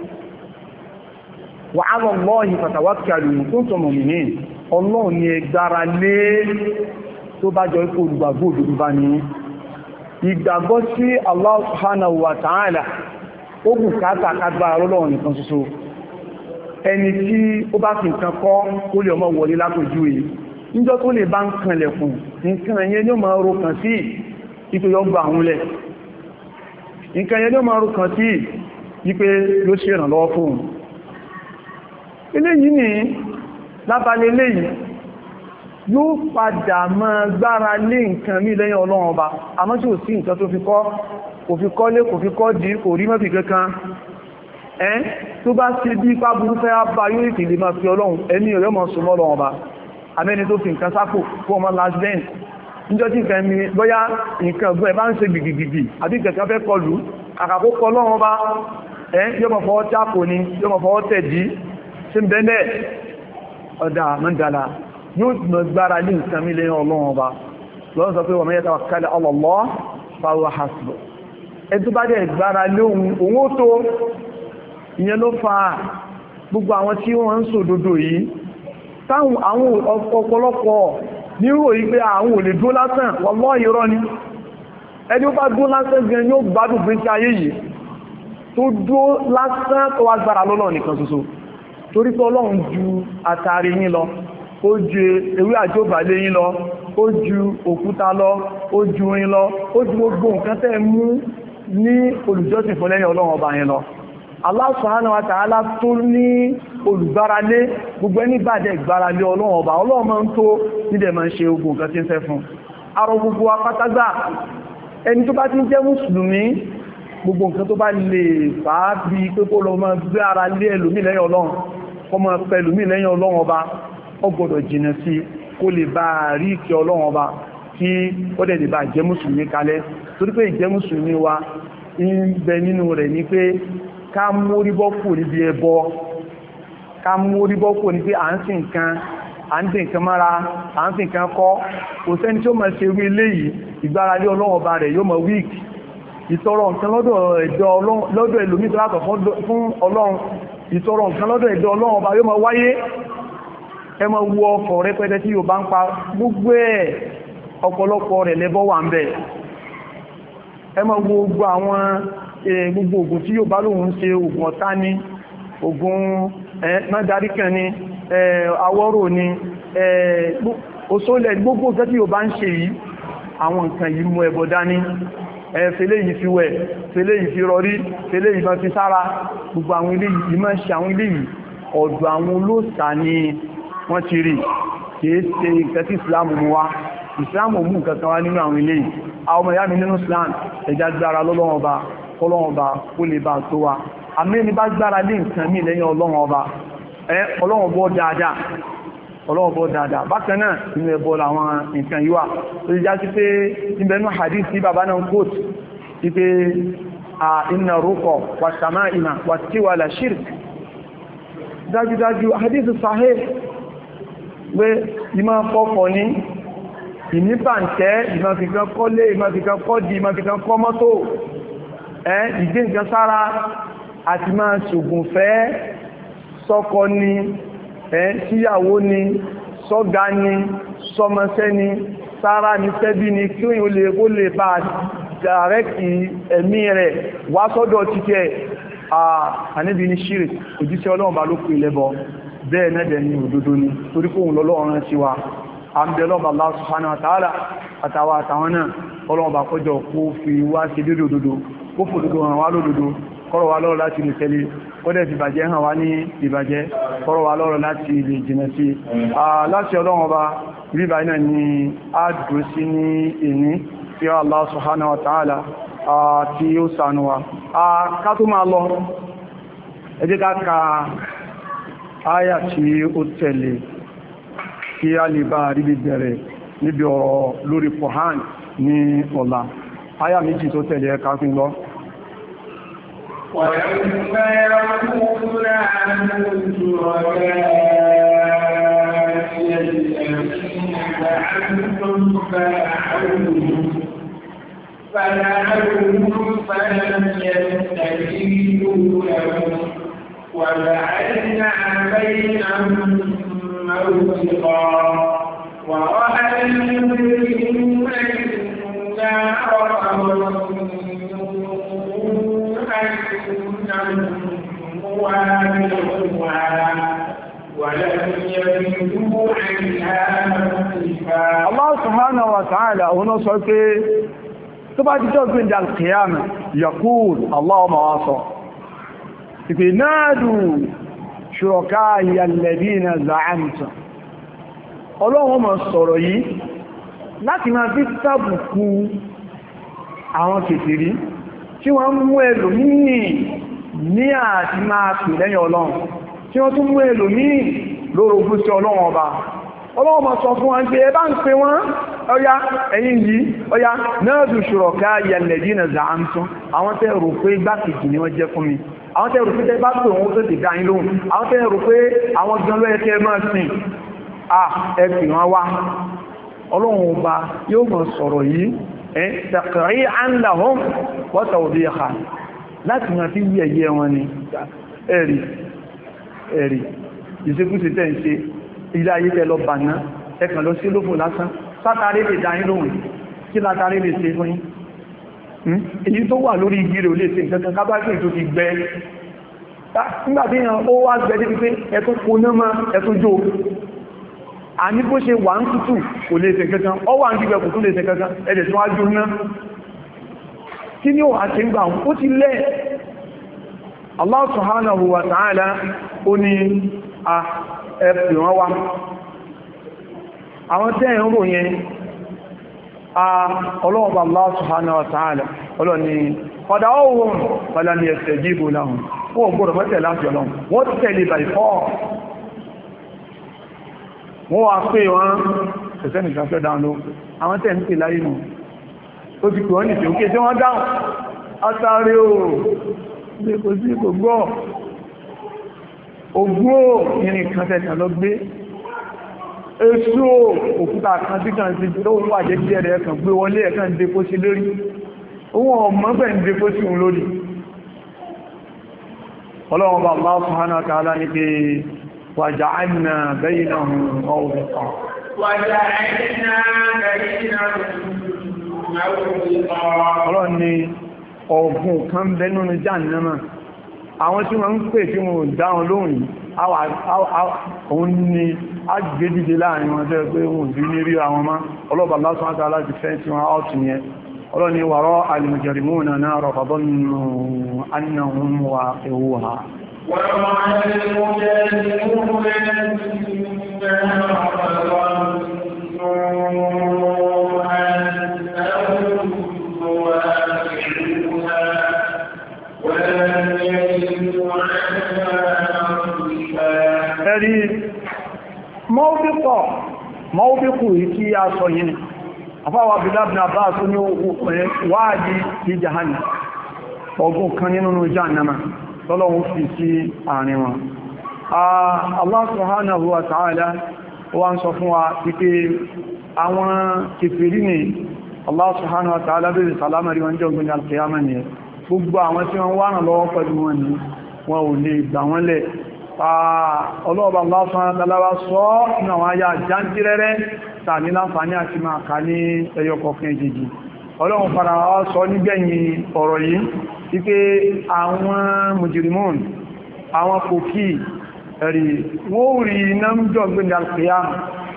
wa 'ala Allahi fatawakkalu in kuntum mu'minin Ọlọ́run ni ẹgbára lé tó bá jọ ikú olùgbàgbọ́ òdodo bá ní. Ìgbàgbọ́ sí Allah subhanahu wa ta'ala ó bùkátà kágbára Ọlọ́run nìkan ṣoṣo. Ẹni tí ó bá fi nǹkan kọ́ ó lè ọmọ wọlé lápòjú yìí níjọ́ tó lè bá ń kanlẹ̀kùn nǹkan ẹ̀yẹ ni ó máa ro kàn sí ipé yọ gbà àwọn ilẹ̀. Nǹkan yẹn ló máa rú kan tí ipé ló ṣe ìrànlọ́wọ́ fún un. Eléyìí ni lábálẹ̀ eléyìí yóò padà máa gbára lé nǹkan mí lẹ́yìn Ọlọ́run ọba, àmọ́ tí ò sí nǹkan tó fi kọ́, kò fi kọ́ lé, kò fi kọ́ dí, kò rí mọ́bì kankan. Ẹ́n tó bá sí bí ipá burú fẹ́ bá yóò ìtìlè máa fi Ọlọ́run ẹni ọ̀yọ́ mọ̀ sùn Ọlọ́run ọba. Àmẹ́ni tó fi nǹkan sápò fún ọmọ last dance níjọ́ tí nǹkan mi bóyá nǹkan ọgbọ́n ẹ̀bá ń ṣe gbìgbìgbì àbí kẹ̀kẹ́ fẹ́ kọlù àkàkó kọ lọ́wọ́ bá ẹ́ yọmọ̀ fọwọ́ tápò ní yọmọ̀ fọwọ́ tẹ̀dí ṣe ń bẹ́ẹ̀ ọ̀dá mọ́ndàlá yóò mọ̀ gbára ní nǹkan mi lẹ́yìn Ọlọ́run ọba lọ́wọ́ sọ pé wa man yatawakkal 'ala Allah fa huwa hasbuh. ẹ tó bá dẹ̀ gbára lé òun ó tó ìyẹn ló fa gbogbo àwọn tí wọ́n ń sòdodo yìí táwọn àwọn ọ̀pọ̀lọpọ̀ ní ròyí pé àwọn ò lè dúró lásán wallahi irọ́ ni ẹni ó bá dúró lásán gan yóò gbádùn pé sí ayé yìí tó dúró lásán tó wá gbára lọ́lọ́ nìkan ṣoṣo torí pé Ọlọ́run ju àtàrí yín lọ ó ju ewé àjóbàlé yín lọ ó ju òkúta lọ ó ju yín lọ ó ju gbogbo nǹkan tẹ́ mú ní olùjọ́sìn fún lẹ́yìn Ọlọ́run ọba yẹn lọ Allah subhanahu wa ta'ala tó ní olùgbáralé gbogbo ẹni bàdẹ̀ ìgbáralé Ọlọ́run ọba Ọlọ́run máa ń tó nídẹ̀ máa ń ṣe ogun nǹkan tí ń fẹ́ fún arọ gbogbo apátágbà ẹni tó bá ti ń jẹ́ mùsùlùmí gbogbo nǹkan tó bá lè fàá bí pé kó lọ máa gbé ara lé ẹlòmí lẹ́yìn Ọlọ́run kó máa pẹ ẹlòmí lẹ́yìn Ọlọ́run ọba ó gbọ́dọ̀ jìnà sí kó lè bá rí ìkẹ́ Ọlọ́run ọba kí ó dẹ̀ lè bá jẹ́ mùsùlùmí kalẹ̀ torí pé ìjẹ́ mùsùlùmí wa ń bẹ nínú rẹ̀ ní pé ká mórí bọ́ kù níbi ẹbọ ká mórí bọ́ kù ní pé à ń sìn nǹkan à ń dì nǹkan mára à ń sìn nǹkan kọ́ kò sẹ́ni tí ó máa ṣe wí léyìí ìgbáralé Ọlọ́run ọba rẹ̀ yóò máa wík ìtọrọ nǹkan lọ́dọ̀ ẹ̀dọ́ lọ́dọ̀ ẹlòmí tó látọ̀ fún Ọlọ́run ìtọrọ nǹkan lọ́dọ̀ ẹ̀dọ́ Ọlọ́run ọba yóò máa wáyé ẹ máa wo ọkọ̀ rẹpẹtẹ tí yóò bá ń pa gbogbo ẹ̀ ọ̀pọ̀lọpọ̀ rẹ̀ lẹ́bọ wà ń bẹ̀ ẹ máa wo gbogbo àwọn gbogbo ògùn tí yóò bá lóhun ṣe ògùn ọ̀tá ní ògùn nádaríkàn ní awọ́rò ní òṣòlẹ̀ gbogbo ọ̀tẹ́ tí yóò bá ń ṣe yìí àwọn nǹkan yìí mú ẹbọ dání fẹ́lẹ̀ yìí fi wẹ̀ fẹ́lẹ̀ yìí fi rọrí fẹ́lẹ̀ yìí fi sára gbogbo àwọn ilé yìí máa ṣe àwọn ilé yìí ọ̀dọ̀ àwọn olóòṣà ni wọ́n ti rí kìí ṣe ìkẹ́ tí Islam mú wá Islam mú nǹkan kan wá nínú àwọn ilé yìí àwọn ọmọ ìyá mi nínú Islam ẹja gbára lọ́lọ́run ọba kọ́lọ́run ọba kó lè bá tó wa àmì ní bá gbára lé nǹkan mí lẹ́yìn Ọlọ́run ọba Ọlọ́run bọ́ dáadáa Ọlọ́run bọ́ dáadáa bákan náà inú ẹbọ làwọn nǹkan yíwà tó ti já sí pé níbẹ̀nú hadith tí bàbá náà kóòt sí pé inna ruqa wa sama'ima wa tiwala shirk dájúdájú hadith sahih pé ìmọ̀ fọ́kọ̀ ní ìníbàǹtẹ́ ìmọ̀fìkan kọ́lé ìmọ̀fìkan kọ́dì ìmọ̀fìkan kọ́ mọ́tò ẹ́ ìgbé nǹkan sára àti máa ṣògùn fẹ́ sọ́kọ ni ẹ́ síyàwó ni sọ́gá ni sọmọṣẹ́ ni sára ni sẹ́bí ni kí o lè kó lè bá dàrẹ́kì ẹ̀mí rẹ̀ wá sọ́dọ̀ títẹ́ àníbi ní ṣírí òjíṣẹ́ Ọlọ́run bá ló pè lẹ́bọ bẹ́ẹ̀ nẹ́dẹ̀ ni òdodo ni torí kó òun lọ́lọ́run sí wa àmdẹ́lọ́bà Allah subhanahu wa ta'ala àtàwà àtàwọn náà Ọlọ́run bá kọjọ kó fi wá sí dédé òdodo kó fòdodo hàn wá lódodo kọ́rọ̀ wá lọ́rọ̀ láti lè tẹ́lẹ̀ kọ́dẹ̀ ti bàjẹ́ hàn wá ní ìbàjẹ́ kọ́rọ̀ wá lọ́rọ̀ láti lè jìnà sí láti Ọlọ́run bá ríbà náà ni a dùn sí ní ìní tí Allah subhanahu wa ta'ala tí ó ṣàánú wa ká tó máa lọ ẹ jẹ́ ká ka áyà tí ó tẹ̀lé kí a lè bá rí bẹ̀rẹ̀ níbi ọ̀rọ̀ lórí Kùránì ní ọ̀la áyà méjì tó tẹ̀lé ẹka fún lọ فَلَعَلُهُمْ فَلَمْ يَسْتَجِيبُوا لَهُمْ وَجَعَلْنَا بَيْنَهُمْ موبقا ورأى المجرمون النار أنهم موابقها ولم يجدوا عنها مصرفا الله سبحانه وتعالى هنا صوتي تبعد جوز عند القيامة يقول اللهم واصل نادوا ṣùrọ̀káyà alladhina za'amtum Ọlọ́run máa sọ̀rọ̀ yìí láti máa fi tàbùkù àwọn kèfèrí tí wọ́n mú ẹlòmíì ní àti máa pè lẹ́yìn Ọlọ́run tí wọ́n tún mú ẹlòmíì lórogún sí Ọlọ́run ọba Ọlọ́run máa sọ fún wọn pé ẹ bá ń pè wọ́n ọya ẹ̀yin yìí ọya nadu ṣùrọ̀káyà alladhina za'amtum àwọn tẹ́ rò pé gbákejì ni wọ́n jẹ́ fún mi àwọn tẹ́ rò pé tẹ́ bá pè wọ́n tó ti dáyín lóhun àwọn tẹ́ rò pé àwọn gan ló yẹ kẹ́ máa sìn à ẹ̀fì wọn wá Ọlọ́run ọba yóò mọ̀ sọ̀rọ̀ yìí ẹ́ taqri'an lahum wa tawbihan láti máa fi yí ẹ̀yẹ wọn ni ẹ̀rì ẹ̀rì ìṣẹ́kúṣe tẹ́ ń ṣe ilé ayé tẹ́ lọ bàná ẹkàn lọ sí lófò lásán sátàrí lè dá yín lóhùn kí látàrí lè ṣe fún yín èyí tó wà lórí igi rẹ̀ ò lè ṣe nǹkan kábákì tó ti gbẹ nígbàtí yàn ó wá gbẹ débi pé ẹtún kóná mọ́ ẹtún jó a ní bó ṣe wà ń tútù kò lè ṣe kankan ọ wà ń gbígbẹ kò tún lè ṣe kankan ẹ̀dẹ̀ tí wọ́n á jó ná kí ní wà ṣe ń gbà ó ti lẹ́ Allah subhanahu wa ta'ala ó ní a ẹ̀pì wọn wá àwọn tẹ́ ẹ̀rọ yẹn a ọlọ́ọ̀bà Allah subhanahu wa ta'ala ọlọ́ni ọ̀dá ọ̀hún padà ní ẹ̀sẹ̀ jíbò láhùn wọ́n gbọ́dọ̀ mọ́tẹ̀ láti ọlọ́run wọ́n tẹ̀lé by four wọ́n wá pé wọ́n ẹ̀sẹ́ nìkan fẹ́ dáun ló àwọn tẹ́ ń pè láyé nù ó ti pè wọ́n nìtẹ̀ òkè tí wọ́n dáun átàrí o lè kò sí kò gbọ́ ògbó ìrìn kan tẹ̀lẹ̀ lọ gbé èso òkúta kan tí kan sí tó wà jẹ́ kí ẹ̀rẹ̀ ẹ̀kan gbé wọlé ẹ̀kan dé kó sí lórí ohun ọmọ bẹ̀ ń dé kó sí òun lórí ọlọ́run bá Allah subhanahu wa ta'ala ní pé waja'alna baynahum mawbiqan waja'alna baynahum mawbiqan ọlọ́run ní ọ̀gùn kan bẹ́nu ní Jahannama àwọn tí wọ́n ń pè tí wọ́n dáhùn lóhùn òun ni a gbé dìde láàrin wọn tẹ́ pé wọ́n bí ní rí àwọn má ọlọ́bà Allah subhanahu wa ta'ala ti fẹ́ tí wọ́n áùtù yẹn ọlọ́ni wàrọ́ al-mujrimuna nara fadhannu annahum waqi'uha ẹ̀rí mọ́wípọ̀ mọ́wípù yìí kí a sọ yìí afáwà bílábìnà bá tún ní wáàdí ti jahanna ọgbọ̀n kan nínú jahannama tọ́lọ́wọ́ fi sí àárín wọn. Allah subhanahu wa ta'ala wá ń sọ fún wa wípé àwọn kèfèrí ní Allah subhanahu wa ta'ala bèèrè salamari wọn jẹ́ ògbìn alkiyama ni gbogbo àwọn tí wọ́n wá ràn lọ́wọ́ pẹ̀lú wọn ni wọn ò lè gbà wọ́n lẹ̀ ọlọ́ọ̀bà Allah subhanahu wa ta'ala sọ ní àwọn ayá jántírẹ́rẹ́ tàní láǹfààní àti máa kà ní ẹyọ kọ̀ọ̀kan ìjìjì ọlọ́run fara wá sọ nígbẹ̀yìn ọ̀rọ̀ yìí wípé àwọn mùjìrìmùn àwọn kòkí ẹ̀rì wọ́n rí iná ń jọ gbẹ̀dẹ̀ alkiyam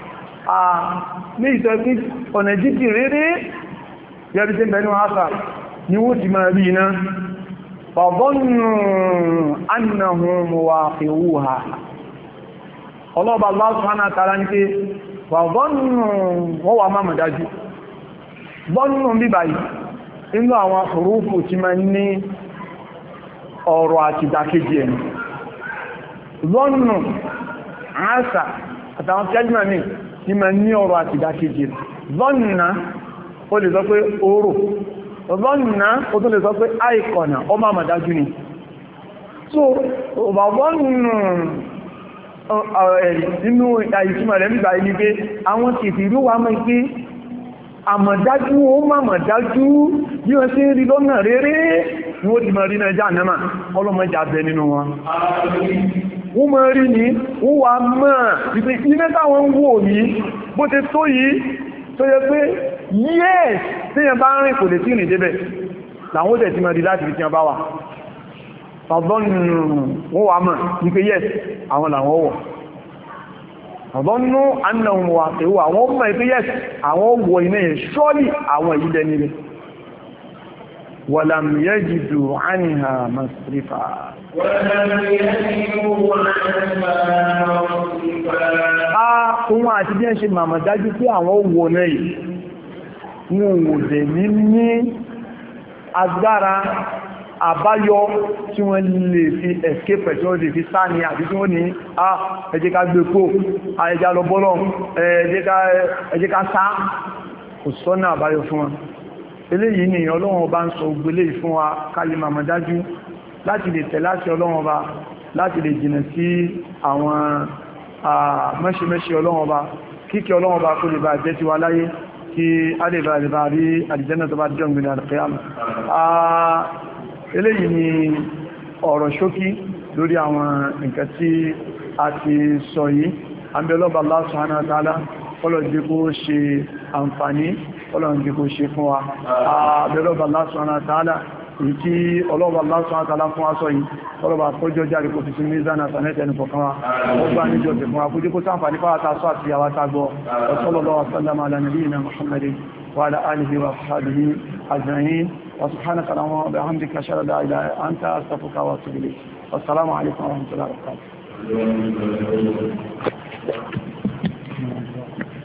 ní ìtọ́ pí ọ̀nà jíjì rere yẹ́bí tí bẹ̀rẹ̀ àṣà ni wọ́n ti máa rí iná fadhannu annahum waqi'uha ọlọ́ọ̀bà Allah subhanahu wa ta'ala ní pé fadhannu wọ́n wà máa mọ̀dájú bọ́nù bí báyìí inú àwọn hurufu tí ma ní ọ̀rọ̀ àti ìdàkejì ẹni bọ́nù àásà àtàwọn kẹjìmọ̀ ní tí ma ní ọ̀rọ̀ àti ìdàkejì bọ́nùná ó lè sọ pé oró bọ́nùná ó tó lè sọ pé àìkọ̀nà ó máa mọ̀dájú ni so bọ́nù inú àìsímọ̀ rẹ̀ nígbà ilé pé àwọn kìtìrú wa mọ́ pé àmọ̀dájú ó máa mọ̀dájú bí wọ́n sí rí lọ́nà rere ní ó ti mọ̀ rí náà Jahannama ọlọ́mọjà bẹ nínú wọn wọ́n mọ̀ rí ní wọ́n wà mọ́ ìpé iná táwọn ń wò yìí bó ti tó yìí tó yẹ pé yes tí yẹn bá rìn kò lè tí ìrìn débẹ̀ làwọn ó tẹ̀ ti mọ̀ rí láti fi tí wọ́n bá wà wọ́n wà mọ̀ ìpé yes àwọn làwọn wọ̀ ọ̀dọ́nú annahum waqi'uha àwọn ọmọ ìpé yes àwọn wọ iná yẹn ṣọ́lì àwọn ìyídẹ nílé walam yajidu anha masrifa a ohun àti bí ẹ ṣe màmà dájú pé àwọn wọ náà yìí wọn ò dẹ̀ ní ní agbára àbáyọ tí wọ́n lè fi escape tí wọ́n lè fi sáà ní àti tí wọ́n ní à ẹ jẹ́ ká gbé kó ẹjá lọ bọ́lọ̀ ẹ jẹ́ ká sá kò sọ́nà àbáyọ fún wọn eléyìí ni Ọlọ́run Ọba ń sọ ògbélé fún wa kálí màmá dájú láti lè tẹ̀ láti Ọlọ́run Ọba láti lè jìnà sí àwọn mẹ́ṣẹ́mẹ́ṣẹ́ Ọlọ́run Ọba kíkẹ́ Ọlọ́run Ọba kó lè bá jẹ́ ti wa láyé kí a lè bá lè bá rí àdìjẹ́nà tó bá jẹ́ ògbìnà àdìkẹ́yàmù eléyìí ni ọ̀rọ̀ ṣókí lórí àwọn nǹkan tí a ti sọ yìí àbí ọlọ́bà Allah subhanahu wa ta'ala ọlọ́dí kó ṣe àǹfààní ọlọ́dí kó ṣe fún wa àbẹ̀lọ́bà Allah subhanahu wa ta'ala èyí tí ọlọ́bà Allah subhanahu wa ta'ala fún wa sọ yìí ọlọ́bà kọjọ jáde kò fi sí mizan àtànẹ́tẹ̀ ẹnu kọ̀kan wa ọgbà níjọ tẹ̀ fún wa kó jẹ́ kó sáǹfààní fáwátà sọ àti àwátà gbọ́ sallallahu alaihi wa sallam ala nabiyyina Muhammadin wa ala alihi wa sahbihi ajma'in wa subhanaka allahumma wa bihamdika ashhadu an la ilaha illa anta astaghfiruka wa atubu ilayk wassalamu alaikum wa rahmatullahi wa barakatuh